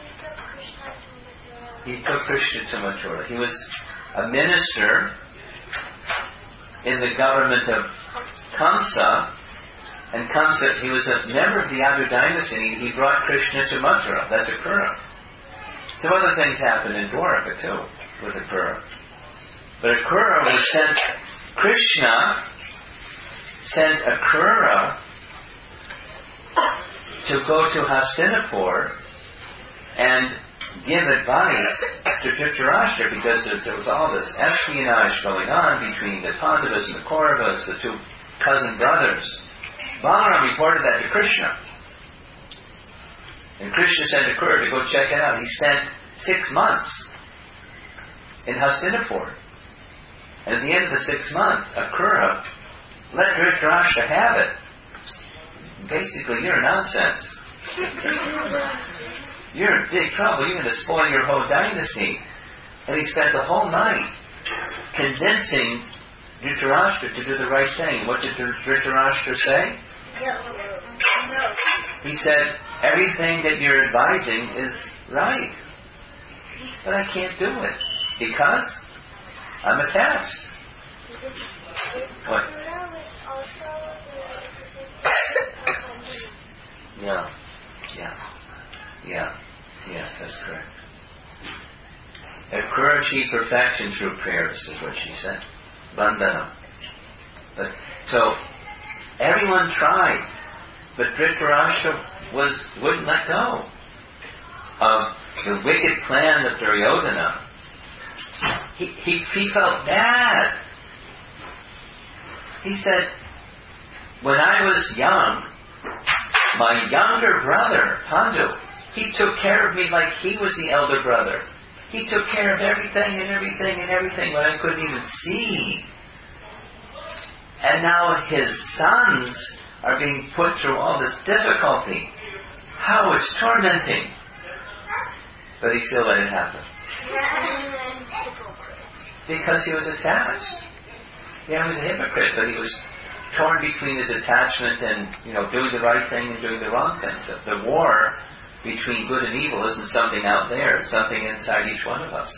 He took Krishna to Mathura. He was a minister in the government of Kamsa. And Kamsa, he was a member of the Yadu dynasty, and he brought Krishna to Mathura. That's Akrura. Some other things happened in Dwaraka too, with Akrura. But Akrura was sent, Krishna sent Akrura to go to Hastinapur and give advice to Dhritarashtra, because there was all this espionage going on between the Pandavas and the Kauravas, the two cousin brothers. Balaram reported that to Krishna. And Krishna sent Akrura to go check it out. He spent 6 months in Hastinapur. And at the end of the 6 months, Akrura let Dhritarashtra have it. Basically, you're nonsense. You're in big trouble. You're going to spoil your whole dynasty. And he spent the whole night convincing Dhritarashtra to do the right thing. What did Dhritarashtra say? No. He said, everything that you're advising is right. But I can't do it. Because I'm attached. What? Yeah. Yes, that's correct. Akrura achieved perfection through prayers, is what she said. Bandhanam. But, so, everyone tried, but Dhritarashtra wouldn't let go of the wicked plan of Duryodhana. He felt bad. He said, when I was young, my younger brother, Pandu, he took care of me like he was the elder brother. He took care of everything when I couldn't even see. And now his sons are being put through all this difficulty. How it's tormenting. But he still let it happen. Because he was attached. Yeah, he was a hypocrite, but he was torn between his attachment and, doing the right thing and doing the wrong thing. So the war between good and evil isn't something out there. It's something inside each one of us.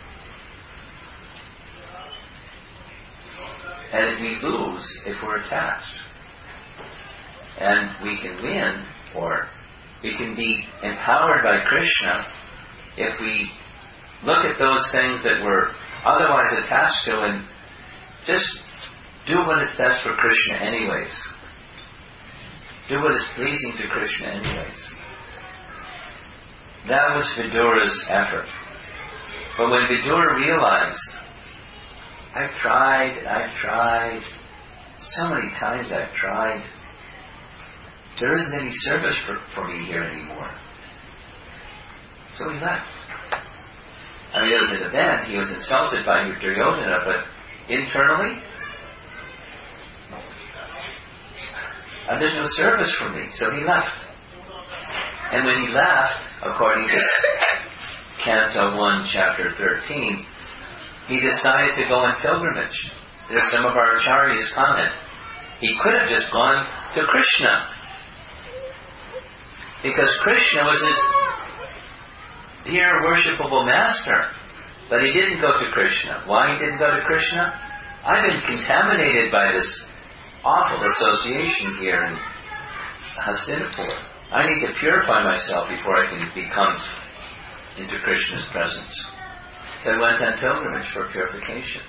And we lose if we're attached. And we can win, or we can be empowered by Krishna if we look at those things that we're otherwise attached to and just do what is best for Krishna anyways. Do what is pleasing to Krishna anyways. That was Vidura's effort. But when Vidura realized, I've tried, so many times I've tried, there isn't any service for me here anymore. So he left. I mean, it was an event, he was insulted by Duryodhana, but internally, there's no service for me, so he left. And when he left, according to Canto 1, Chapter 13, he decided to go on pilgrimage. There's some of our acharyas comment. He could have just gone to Krishna. Because Krishna was his dear worshipable master. But he didn't go to Krishna. Why he didn't go to Krishna? I've been contaminated by this awful association here in Hastinapur. I need to purify myself before I can become into Krishna's presence. So he went on pilgrimage for purification.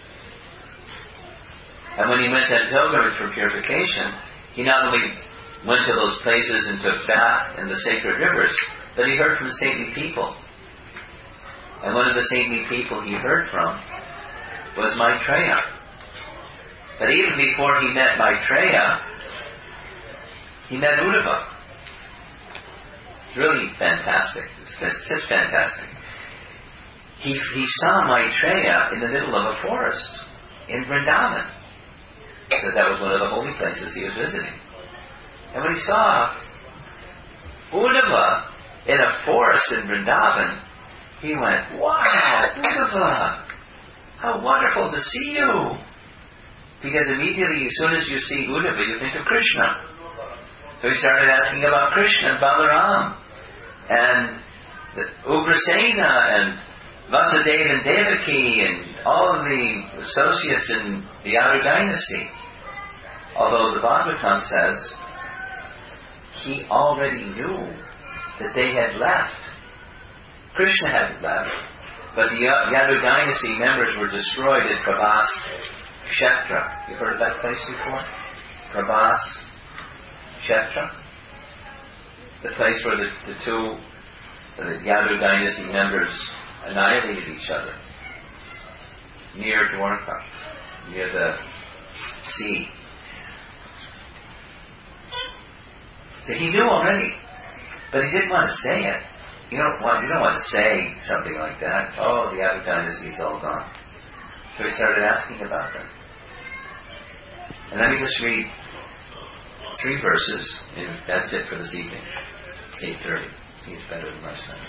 And when he went on pilgrimage for purification, he not only went to those places and took bath in the sacred rivers, but he heard from saintly people. And one of the saintly people he heard from was Maitreya. But even before he met Maitreya, he met Uddhava. It's really fantastic. It's just fantastic. He saw Maitreya in the middle of a forest in Vrindavan, because that was one of the holy places he was visiting. And when he saw Uddhava in a forest in Vrindavan, he went, "Wow, Uddhava! How wonderful to see you!" Because immediately, as soon as you see Uddhava, you think of Krishna. So he started asking about Krishna and Balaram and Ugrasena and Vasudeva and Devaki and all of the associates in the Yadu dynasty. Although the Bhagavatam says he already knew that they had left. Krishna hadn't left, but the Yadu dynasty members were destroyed at Prabhas Kshetra. You heard of that place before? Prabhas Kshetra? The place where the two Yadu dynasty members annihilated each other. Near Dwarka. Near the sea. So he knew already. But he didn't want to say it. You don't want to say something like that. Oh, the Yadu dynasty is all gone. So he started asking about them. And let me just read 3 verses, and that's it for this evening. It's 8:30. Seems better than last time.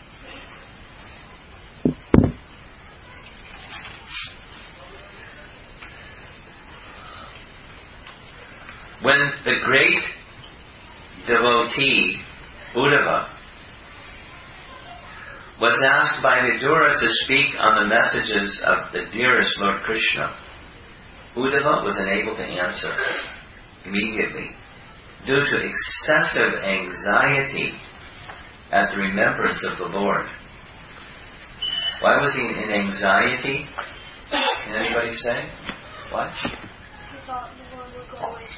When the great devotee Uddhava was asked by Vidura to speak on the messages of the dearest Lord Krishna, Uddhava was unable to answer immediately due to excessive anxiety at the remembrance of the Lord. Why was he in anxiety? Can anybody say? What? He thought the Lord would go away.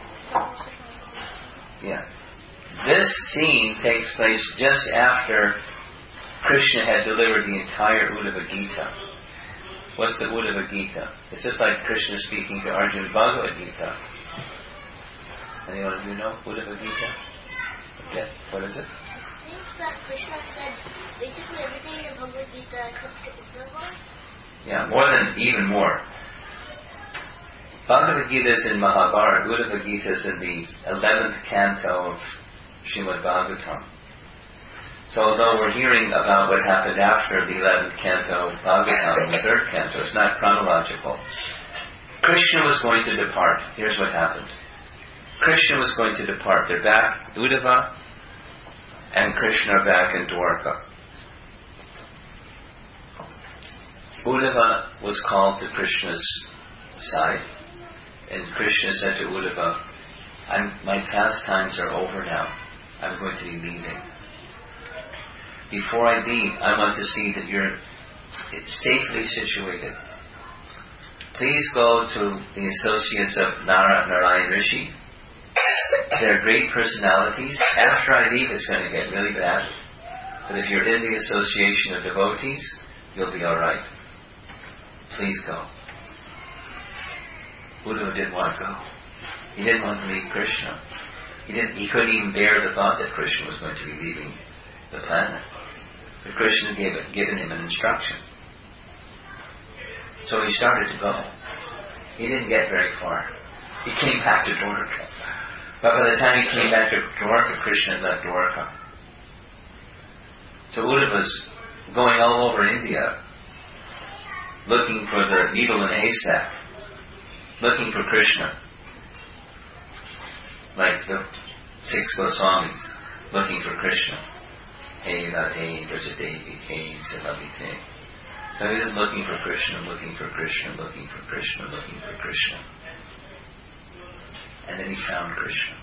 Yeah. This scene takes place just after Krishna had delivered the entire Uddhava Gita. What's the Uddhava Gita? It's just like Krishna speaking to Arjuna Bhagavad Gita. Anyone of you know Uddhava Gita? Okay. What is it? I think that Krishna said basically everything in Bhagavad Gita except to Uddhava. Yeah, even more. Bhagavad Gita is in Mahabharata. Uddhava Gita is in the 11th canto of Srimad Bhagavatam. So although we're hearing about what happened after the 11th canto of Bhagavatam, the 3rd canto, it's not chronological. Krishna was going to depart. Here's what happened. Krishna was going to depart. They're back, Uddhava and Krishna are back in Dwarka. Uddhava was called to Krishna's side, and Krishna said to Uddhava, my pastimes are over now. I'm going to be leaving. Before I leave, I want to see that you're safely situated. Please go to the associates of Narayan Rishi. They're great personalities. After I leave, it's going to get really bad. But if you're in the association of devotees, you'll be all right. Please go. Uddhava didn't want to go. He didn't want to leave Krishna. He couldn't even bear the thought that Krishna was going to be leaving the planet. But Krishna had given him an instruction. So he started to go. He didn't get very far. He came back to Dwarka. But by the time he came back to Dwarka, Krishna had left Dwarka. So Uddhava was going all over India, looking for the needle in a haystack, looking for Krishna, like the 6 Goswamis, looking for Krishna. Hey Radhe Brajadevi Hey Savabhite. So he was looking for Krishna, looking for Krishna, looking for Krishna, looking for Krishna. And then he found Krishna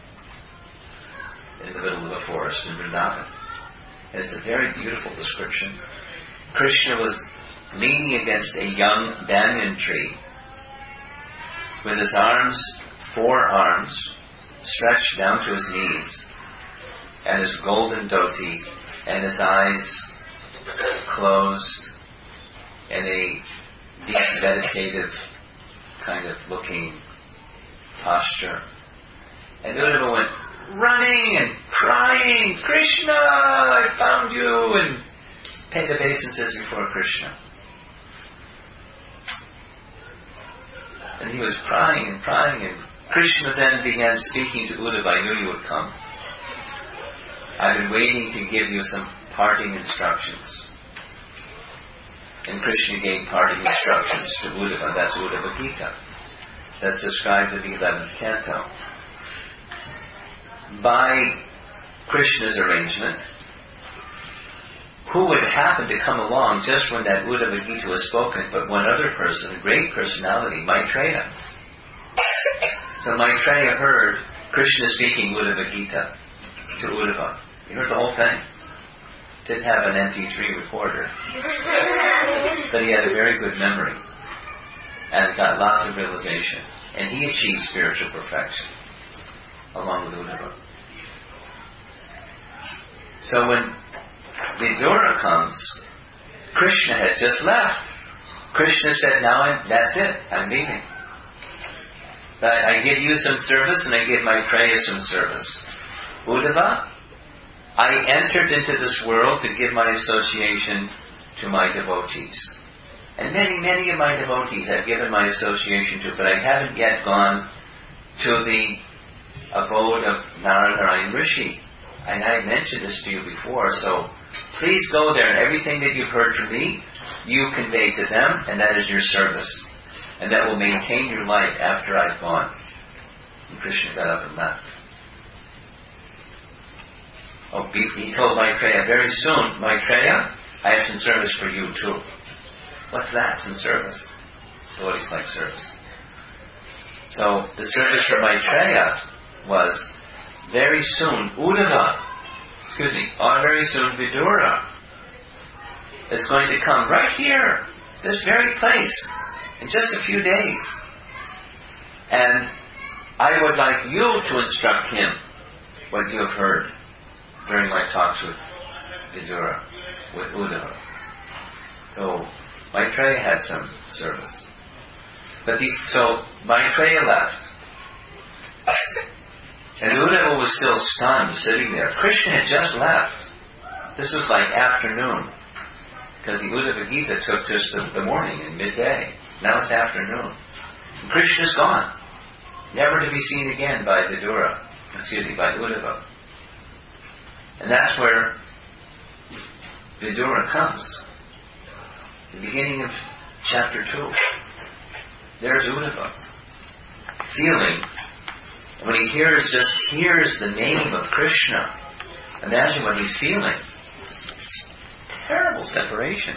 in the middle of a forest in Vrindavan. And it's a very beautiful description. Krishna was leaning against a young banyan tree with his arms, 4 arms, stretched down to his knees, and his golden dhoti, and his eyes closed in a deep meditative kind of looking posture. And Uddhava went running and crying, Krishna, I found you, and paid obeisances before Krishna. And he was crying and crying, and Krishna then began speaking to Uddhava, I knew you would come. I've been waiting to give you some parting instructions. And Krishna gave parting instructions to Uddhava. That's Uddhava Gita. That's described in the 11th canto. By Krishna's arrangement, who would happen to come along just when that Uddhava Gita was spoken, but one other person, a great personality, Maitreya. So Maitreya heard Krishna speaking Uddhava Gita to Uddhava. He heard the whole thing. Didn't have an MP3 recorder, but he had a very good memory and got lots of realization. And he achieved spiritual perfection along with Uddhava. So when Vidura comes, Krishna had just left. Krishna said, now that's it, I'm leaving. I give you some service and I give Maitreya some service. Uddhava, I entered into this world to give my association to my devotees. And many, many of my devotees I've given my association to, but I haven't yet gone to the abode of Narayan Rishi. And I mentioned this to you before, so please go there, and everything that you've heard from me, you convey to them, and that is your service. And that will maintain your life after I've gone. And Krishna got up and left. Oh, he told Maitreya, very soon, Maitreya, I have some service for you too. What's that, some service? Devotees like service. So, the service for Maitreya was, very soon, very soon Vidura is going to come right here, this very place, in just a few days. And I would like you to instruct him what you have heard during my talks with Vidura, with Uddhava. So, Maitreya had some service. So, Maitreya left. And Uddhava was still stunned, sitting there. Krishna had just left. This was like afternoon. Because the Uddhava Gita took just the morning and midday. Now it's afternoon. And Krishna's gone. Never to be seen again by by Uddhava. And that's where Vidura comes. The beginning of chapter 2. There's Uddhava. Feeling, when he hears the name of Krishna, imagine what he's feeling. Terrible separation.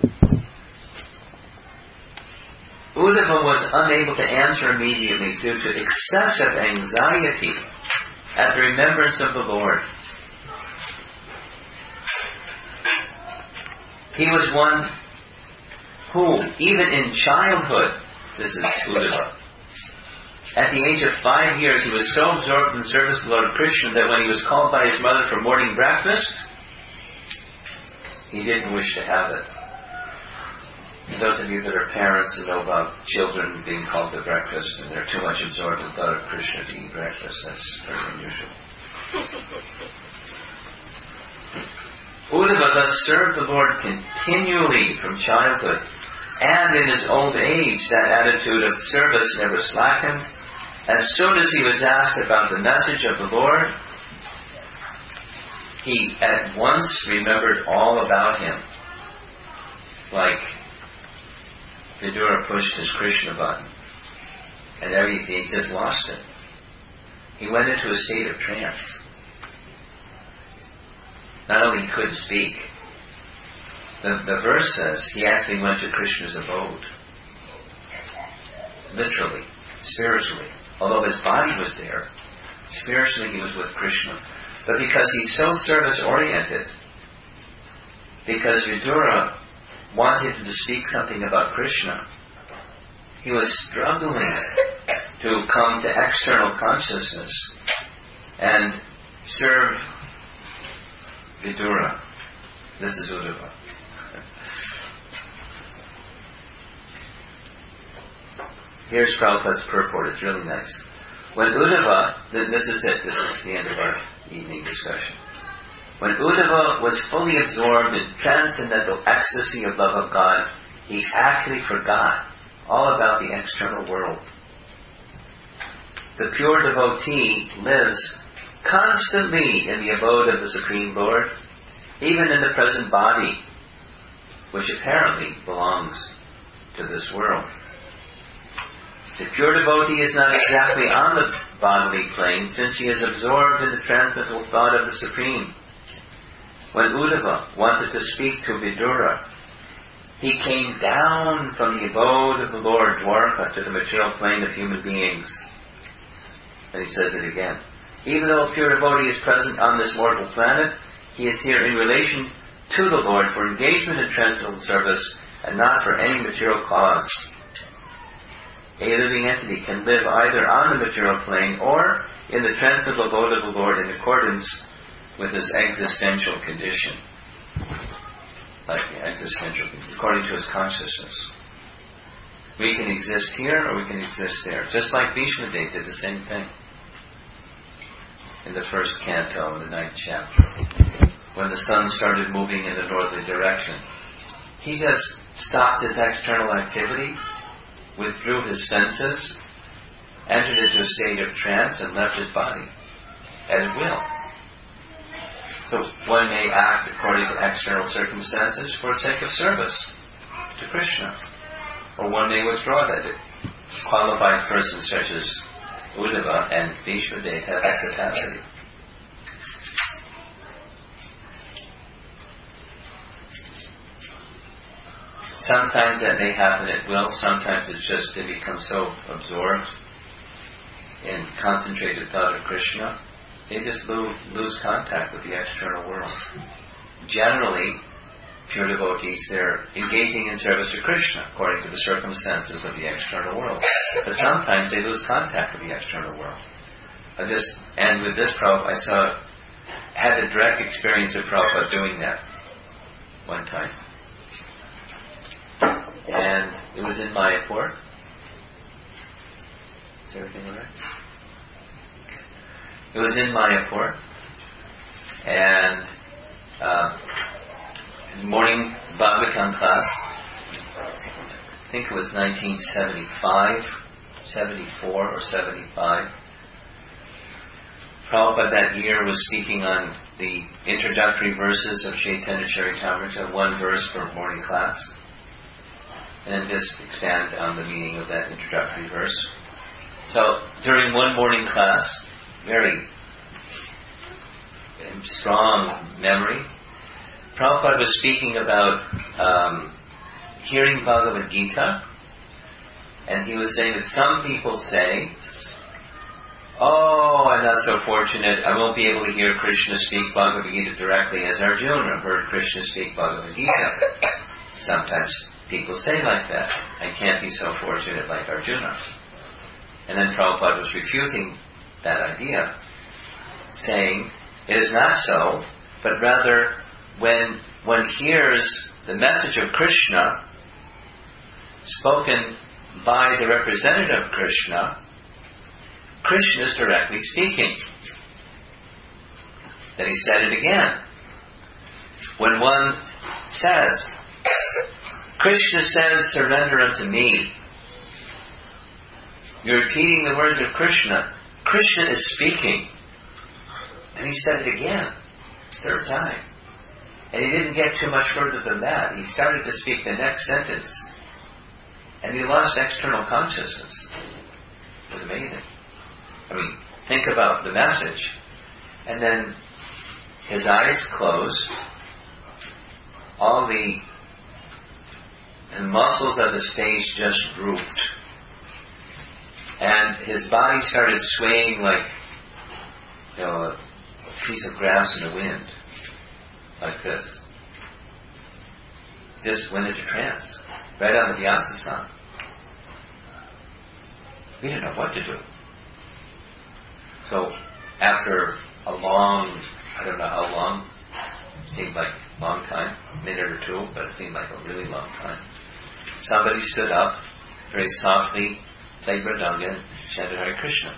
Uddhava was unable to answer immediately due to excessive anxiety at the remembrance of the Lord. He was one who, even in childhood, this is Uddhava, at the age of 5 years, he was so absorbed in the service of Lord Krishna that when he was called by his mother for morning breakfast, he didn't wish to have it. And those of you that are parents and know about children being called to breakfast and they're too much absorbed in the thought of Krishna to eat breakfast, that's very unusual. Uddhava thus served the Lord continually from childhood, and in his old age that attitude of service never slackened. As soon as he was asked about the message of the Lord, he at once remembered all about him. Like Vidura pushed his Krishna button, and everything, he just lost it. He went into a state of trance. Not only he couldn't speak, the verse says he actually went to Krishna's abode. Literally, spiritually. Although his body was there, spiritually he was with Krishna. But because he's so service-oriented, because Vidura wanted him to speak something about Krishna, he was struggling to come to external consciousness and serve Vidura. This is Uddhava. Here's Prabhupada's purport. It's really nice. When Uddhava, this is it. This is the end of our evening discussion. When Uddhava was fully absorbed in transcendental ecstasy of love of God, he actually forgot all about the external world. The pure devotee lives constantly in the abode of the Supreme Lord, even in the present body, which apparently belongs to this world. The pure devotee is not exactly on the bodily plane, since he is absorbed in the transcendental thought of the Supreme. When Uddhava wanted to speak to Vidura, he came down from the abode of the Lord Dwarka to the material plane of human beings. And he says it again. Even though a pure devotee is present on this mortal planet, he is here in relation to the Lord for engagement in transcendental service and not for any material cause. A living entity can live either on the material plane or in the transcendental abode of the Lord in accordance with his existential condition. According to his consciousness. We can exist here or we can exist there. Just like Bhishma did the same thing in the first canto in the 9th chapter. when the sun started moving in the northerly direction. He just stopped his external activity, withdrew his senses, entered into a state of trance, and left his body at will. So one may act according to external circumstances for the sake of service to Krishna. Or one may withdraw that. Qualified persons such as Uddhava and Bhishmadev have that capacity. Sometimes that may happen at will, sometimes it's just they become so absorbed in concentrated thought of Krishna, they just lose contact with the external world. Generally, pure devotees, they're engaging in service to Krishna according to the circumstances of the external world. But sometimes they lose contact with the external world. And with this Prabhupada, had a direct experience of Prabhupada doing that one time. And it was in Mayapur. Is everything all right? It was in Mayapur. And morning Bhagavatam class, I think it was 1975, 74 or 75. Prabhupada that year was speaking on the introductory verses of Chaitanya Charitamrita, one verse per morning class. And just expand on the meaning of that introductory verse. So, during one morning class, very strong memory, Prabhupada was speaking about hearing Bhagavad Gita, and he was saying that some people say, "Oh, I'm not so fortunate, I won't be able to hear Krishna speak Bhagavad Gita directly as Arjuna heard Krishna speak Bhagavad Gita." Sometimes people say like that, "I can't be so fortunate like Arjuna." And then Prabhupada was refuting that idea, saying, it is not so, but rather when one hears the message of Krishna spoken by the representative of Krishna, Krishna is directly speaking. Then he said it again. When one says, Krishna says, surrender unto me, you're repeating the words of Krishna. Krishna is speaking. And he said it again, third time. And he didn't get too much further than that. He started to speak the next sentence. And he lost external consciousness. It was amazing. I mean, think about the message. And then his eyes closed. All the muscles of his face just drooped. And his body started swaying like, a piece of grass in the wind. Like this. Just went into trance. Right on the Vyasa-san. We didn't know what to do. So, after a long, I don't know how long, seemed like a long time, a minute or two, but it seemed like a really long time. Somebody stood up, very softly, played Mridanga, and chanted Hare Krishna.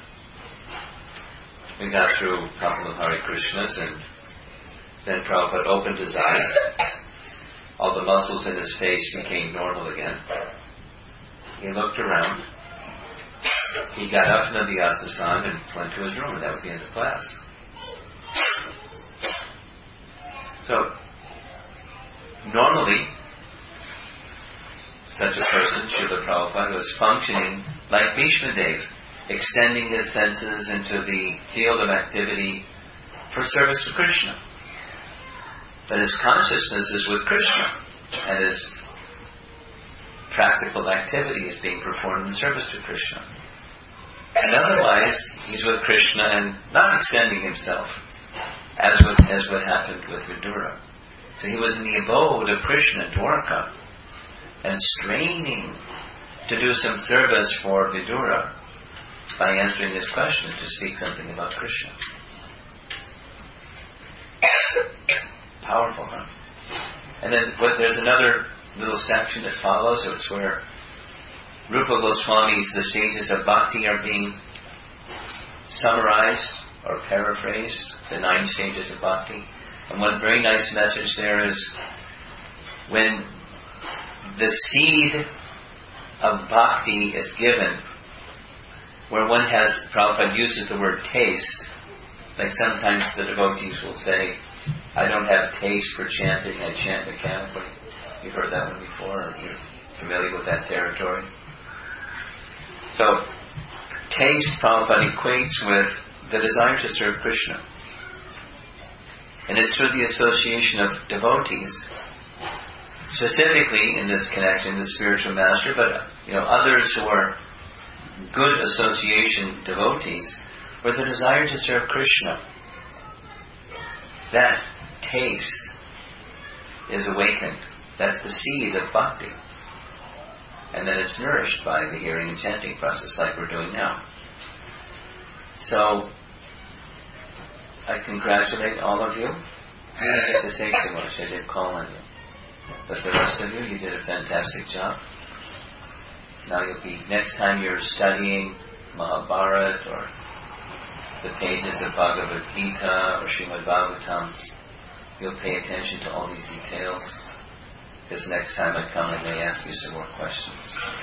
We got through a couple of Hare Krishnas, and then Prabhupada opened his eyes. All the muscles in his face became normal again. He looked around. He got up from the Vyasa-san and went to his room, and that was the end of class. So, normally, such a person, Srila Prabhupada, was functioning like Bhishmadev, extending his senses into the field of activity for service to Krishna. But his consciousness is with Krishna, and his practical activity is being performed in service to Krishna. And otherwise, he's with Krishna and not extending himself, as what happened with Vidura. So he was in the abode of Krishna, Dwarka, and straining to do some service for Vidura by answering his question to speak something about Krishna. Powerful, huh? And then there's another little section that follows. It's where Rupa Goswami's The Stages of Bhakti are being summarized or paraphrased, the 9 stages of Bhakti. And one very nice message there is when the seed of bhakti is given, where one has, Prabhupada uses the word taste, like sometimes the devotees will say, I don't have taste for chanting, I chant mechanically. You've heard that one before, or you're familiar with that territory. So, taste, Prabhupada equates with the desire to serve Krishna. And it's through the association of devotees, specifically in this connection, the spiritual master, but others who are good association devotees, where the desire to serve Krishna, that taste is awakened. That's the seed of bhakti. And then it's nourished by the hearing and chanting process like we're doing now. So, I congratulate all of you. I didn't get to say too much. I did call on you. But the rest of you, you did a fantastic job. Now next time you're studying Mahabharata or the pages of Bhagavad Gita or Srimad Bhagavatam, you'll pay attention to all these details. Because next time I come, I may ask you some more questions.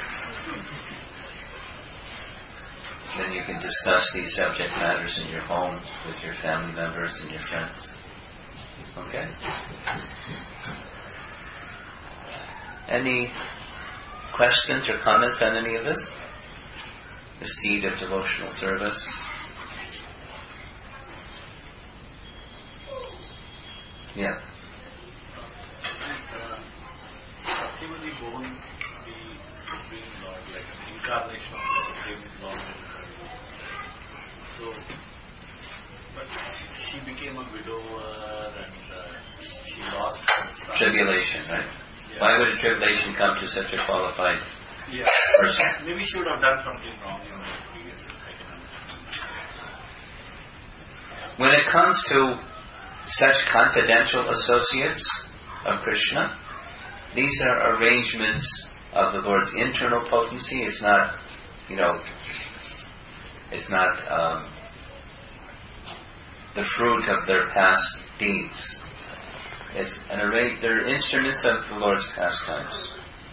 Then you can discuss these subject matters in your home with your family members and your friends. Okay? Any questions or comments on any of this? The seed of devotional service. Yes. Ultimately born the Supreme Lord, like an incarnation of the Supreme Lord. So, but she became a widower and she lost her son. Tribulation, right? Yeah. Why would a tribulation come to such a qualified person? Maybe she would have done something wrong in the previous. I can understand. When it comes to such confidential associates of Krishna, these are arrangements of the Lord's internal potency. It's not, the fruit of their past deeds. They're instruments of the Lord's pastimes.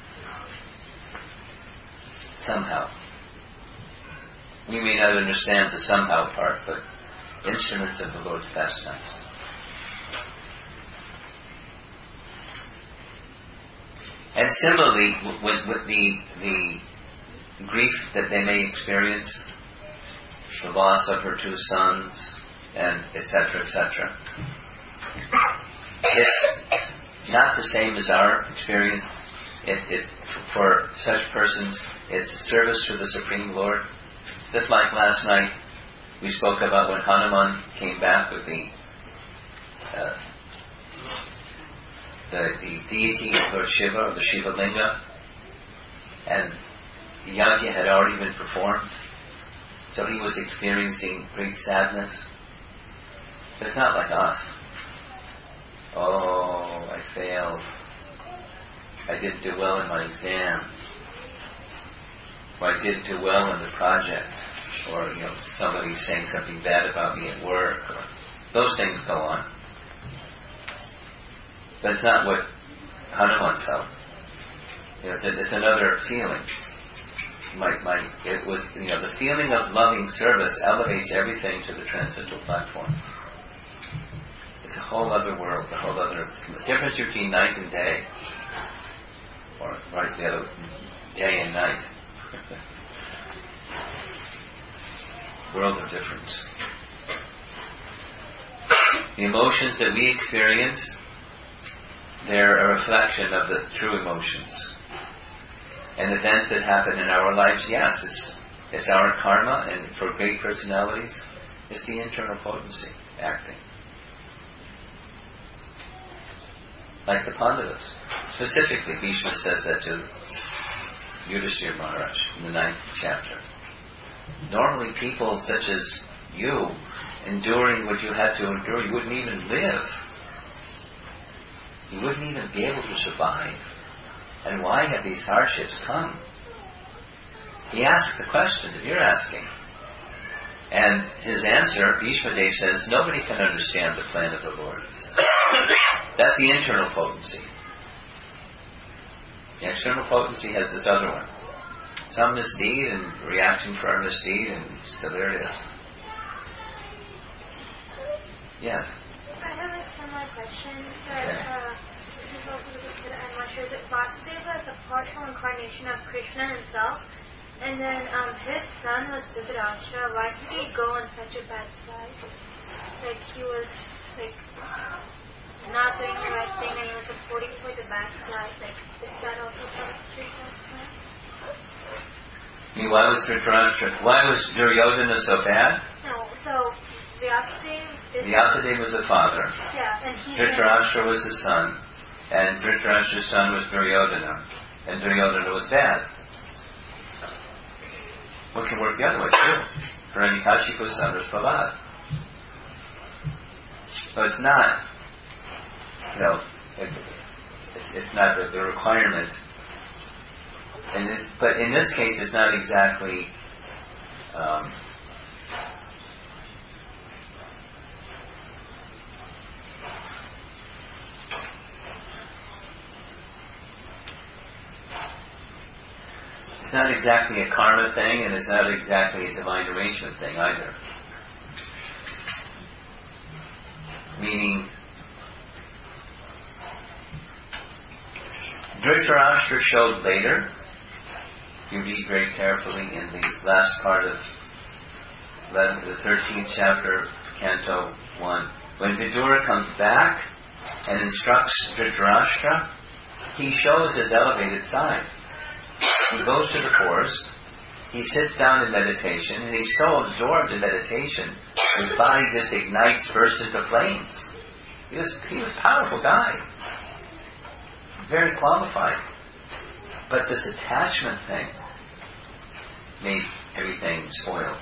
Somehow. We may not understand the somehow part, but instruments of the Lord's pastimes. And similarly, with the grief that they may experience, the loss of her two sons, and etc., etc. It's not the same as our experience. For such persons, it's service to the Supreme Lord. Just like last night, we spoke about when Hanuman came back with the deity of Lord Shiva, or the Shiva Linga, and the yajna had already been performed, so he was experiencing great sadness. It's not like us. Oh, I failed. I didn't do well in my exam. Or I didn't do well in the project. Or, somebody's saying something bad about me at work. Or those things go on. But it's not what Hanuman felt. It's another feeling. It was, the feeling of loving service elevates everything to the transcendental platform. It's a whole other world, a whole other difference between night and day, or right the other day and night. World of difference. The emotions that we experience, they're a reflection of the true emotions. And events that happen in our lives, yes, it's our karma, and for great personalities, it's the internal potency acting. Like the Pandavas. Specifically, Bhishma says that to Yudhishthira Maharaj in the 9th chapter. Normally people such as you, enduring what you had to endure, you wouldn't even live. You wouldn't even be able to survive. And why have these hardships come? He asks the question that you're asking. And his answer, Bhishma Dev says, nobody can understand the plan of the Lord. That's the internal potency. The external potency has this other one. Some misdeed and reaction for our misdeed, and so there it is. Yes? I have a similar question. Okay. This is also because I'm not sure that Vasudeva is a partial incarnation of Krishna himself, and then his son was Dhritarashtra. Why did he go on such a bad side? Like he was like not doing the right thing, and he was supporting for the bad side. Like is that also part of Krishna's plan? Why was Duryodhana so bad? No. So Vyasadeva was the father. Yeah, and Dhritarashtra was his son, and Dhritarashtra's son was Duryodhana, and Duryodhana was bad. What can work the other way too? Hiranyakashipu's son was Prahlad. So it's not, it's not the requirement. But in this case, it's not exactly. It's not exactly a karma thing, and it's not exactly a divine arrangement thing either. Meaning, Dhritarashtra showed later, if you read very carefully in the last part of the 13th chapter, Canto 1, when Vidura comes back and instructs Dhritarashtra, he shows his elevated side. He goes to the forest, he sits down in meditation, and he's so absorbed in meditation, his body just ignites, bursts into flames. He was a powerful guy. Very qualified. But this attachment thing made everything spoiled.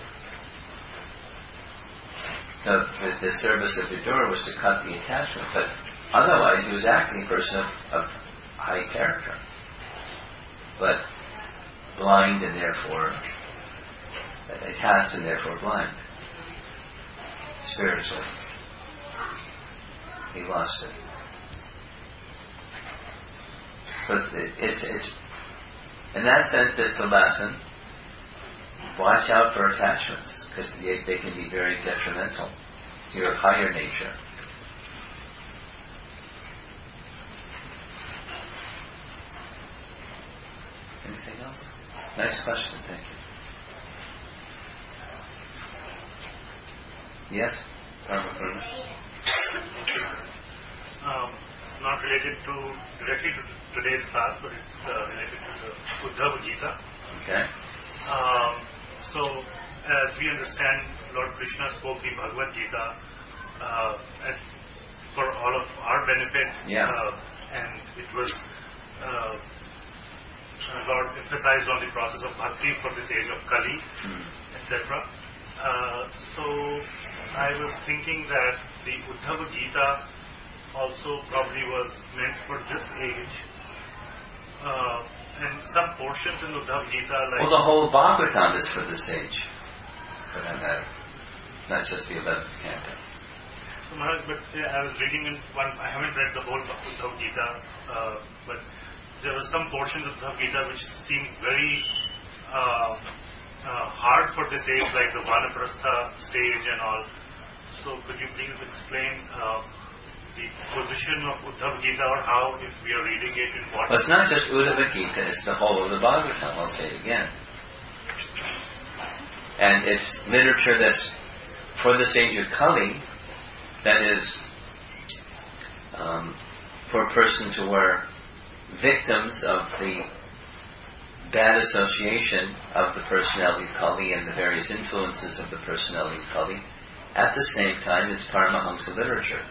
So the service of Vidura was to cut the attachment, but otherwise he was acting a person of high character. But blind and therefore attached and therefore blind. Spiritually. He lost it. But it's in that sense it's a lesson. Watch out for attachments, because they can be very detrimental to your higher nature. Anything else? Nice question, thank you. Yes? Paramakurma? It's not related directly to today's class, but it's related to the Uddhava Gita. Okay. So, as we understand, Lord Krishna spoke the Bhagavad Gita for all of our benefit, and it was Lord emphasized on the process of bhakti for this age of Kali, etc. So, I was thinking that the Uddhava Gita also probably was meant for this age, and some portions in the Uddhava Gita, like... Well, the whole Bhagavatam is for this age, for that matter. Not just the 11th canto. So, Maharaj, but I was reading in one, I haven't read the whole Uddhava Gita, but there were some portions of Uddhava Gita which seemed very hard for this age, like the Vanaprastha stage and all. So could you please explain the position of Uddhava Gita, or how, if we are reading it, in what... Well, it's not just Uddhava Gita, it's the whole of the Bhagavatam, I'll say it again. And it's literature that's for this age of Kali, that is for persons who are victims of the bad association of the personality of Kali and the various influences of the personality of Kali. At the same time, it's Paramahamsa literature.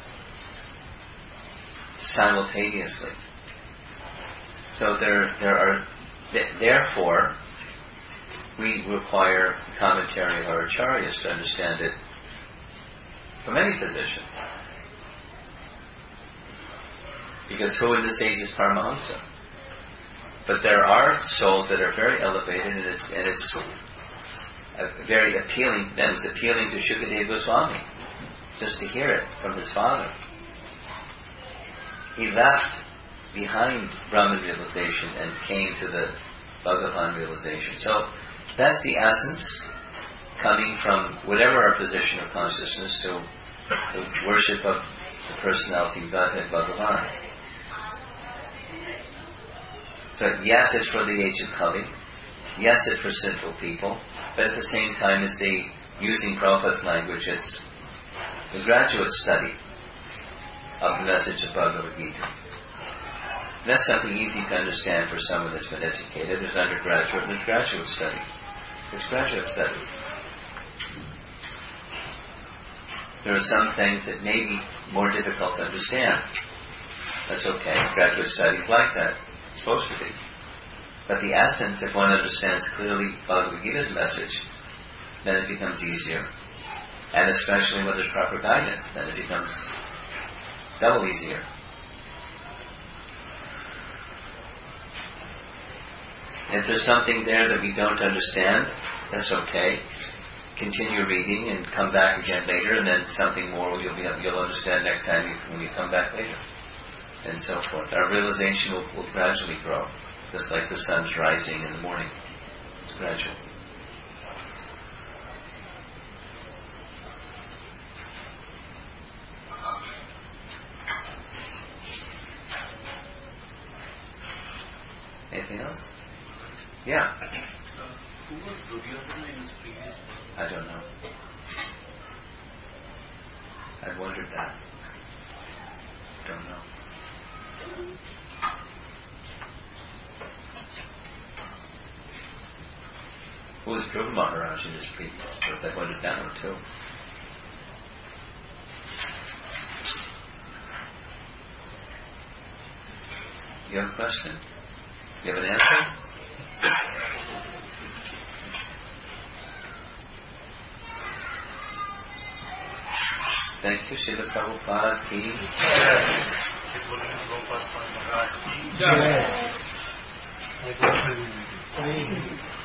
Simultaneously. So therefore, we require commentary of our acharyas to understand it from any position. Because who in this age is Paramahamsa? But there are souls that are very elevated, and it's very appealing to them. It's appealing to Shukadeva Goswami, just to hear it from his father. he left behind Brahman realization and came to the Bhagavan realization. So that's the essence, coming from whatever our position of consciousness to the worship of the personality Godhead Bhagavan. So yes, it's for the age of Kali. Yes, it's for sinful people. But at the same time, it's using Prabhupada's language, it's the graduate study of the message of Bhagavad Gita. That's something easy to understand for someone that's been educated. There's undergraduate and there's graduate study. It's graduate study. There are some things that may be more difficult to understand. That's okay. Graduate studies like that. It's supposed to be. But the essence, if one understands clearly Bhagavad Gita's message, then it becomes easier. And especially when there's proper guidance, then it becomes double easier. If there's something there that we don't understand, that's okay. Continue reading and come back again later, and then something more you'll understand next time when you come back later, and so forth. Our realization will gradually grow, just like the sun's rising in the morning. It's gradual. Anything else? Yeah. Who was Duryodhana in his previous birth? I don't know. I've wondered that. Don't know. Who was Dhruva Maharaj in his previous birth? I wondered that one too. You have a question? You have an answer? Thank you, Srila Prabhupada ki Jai.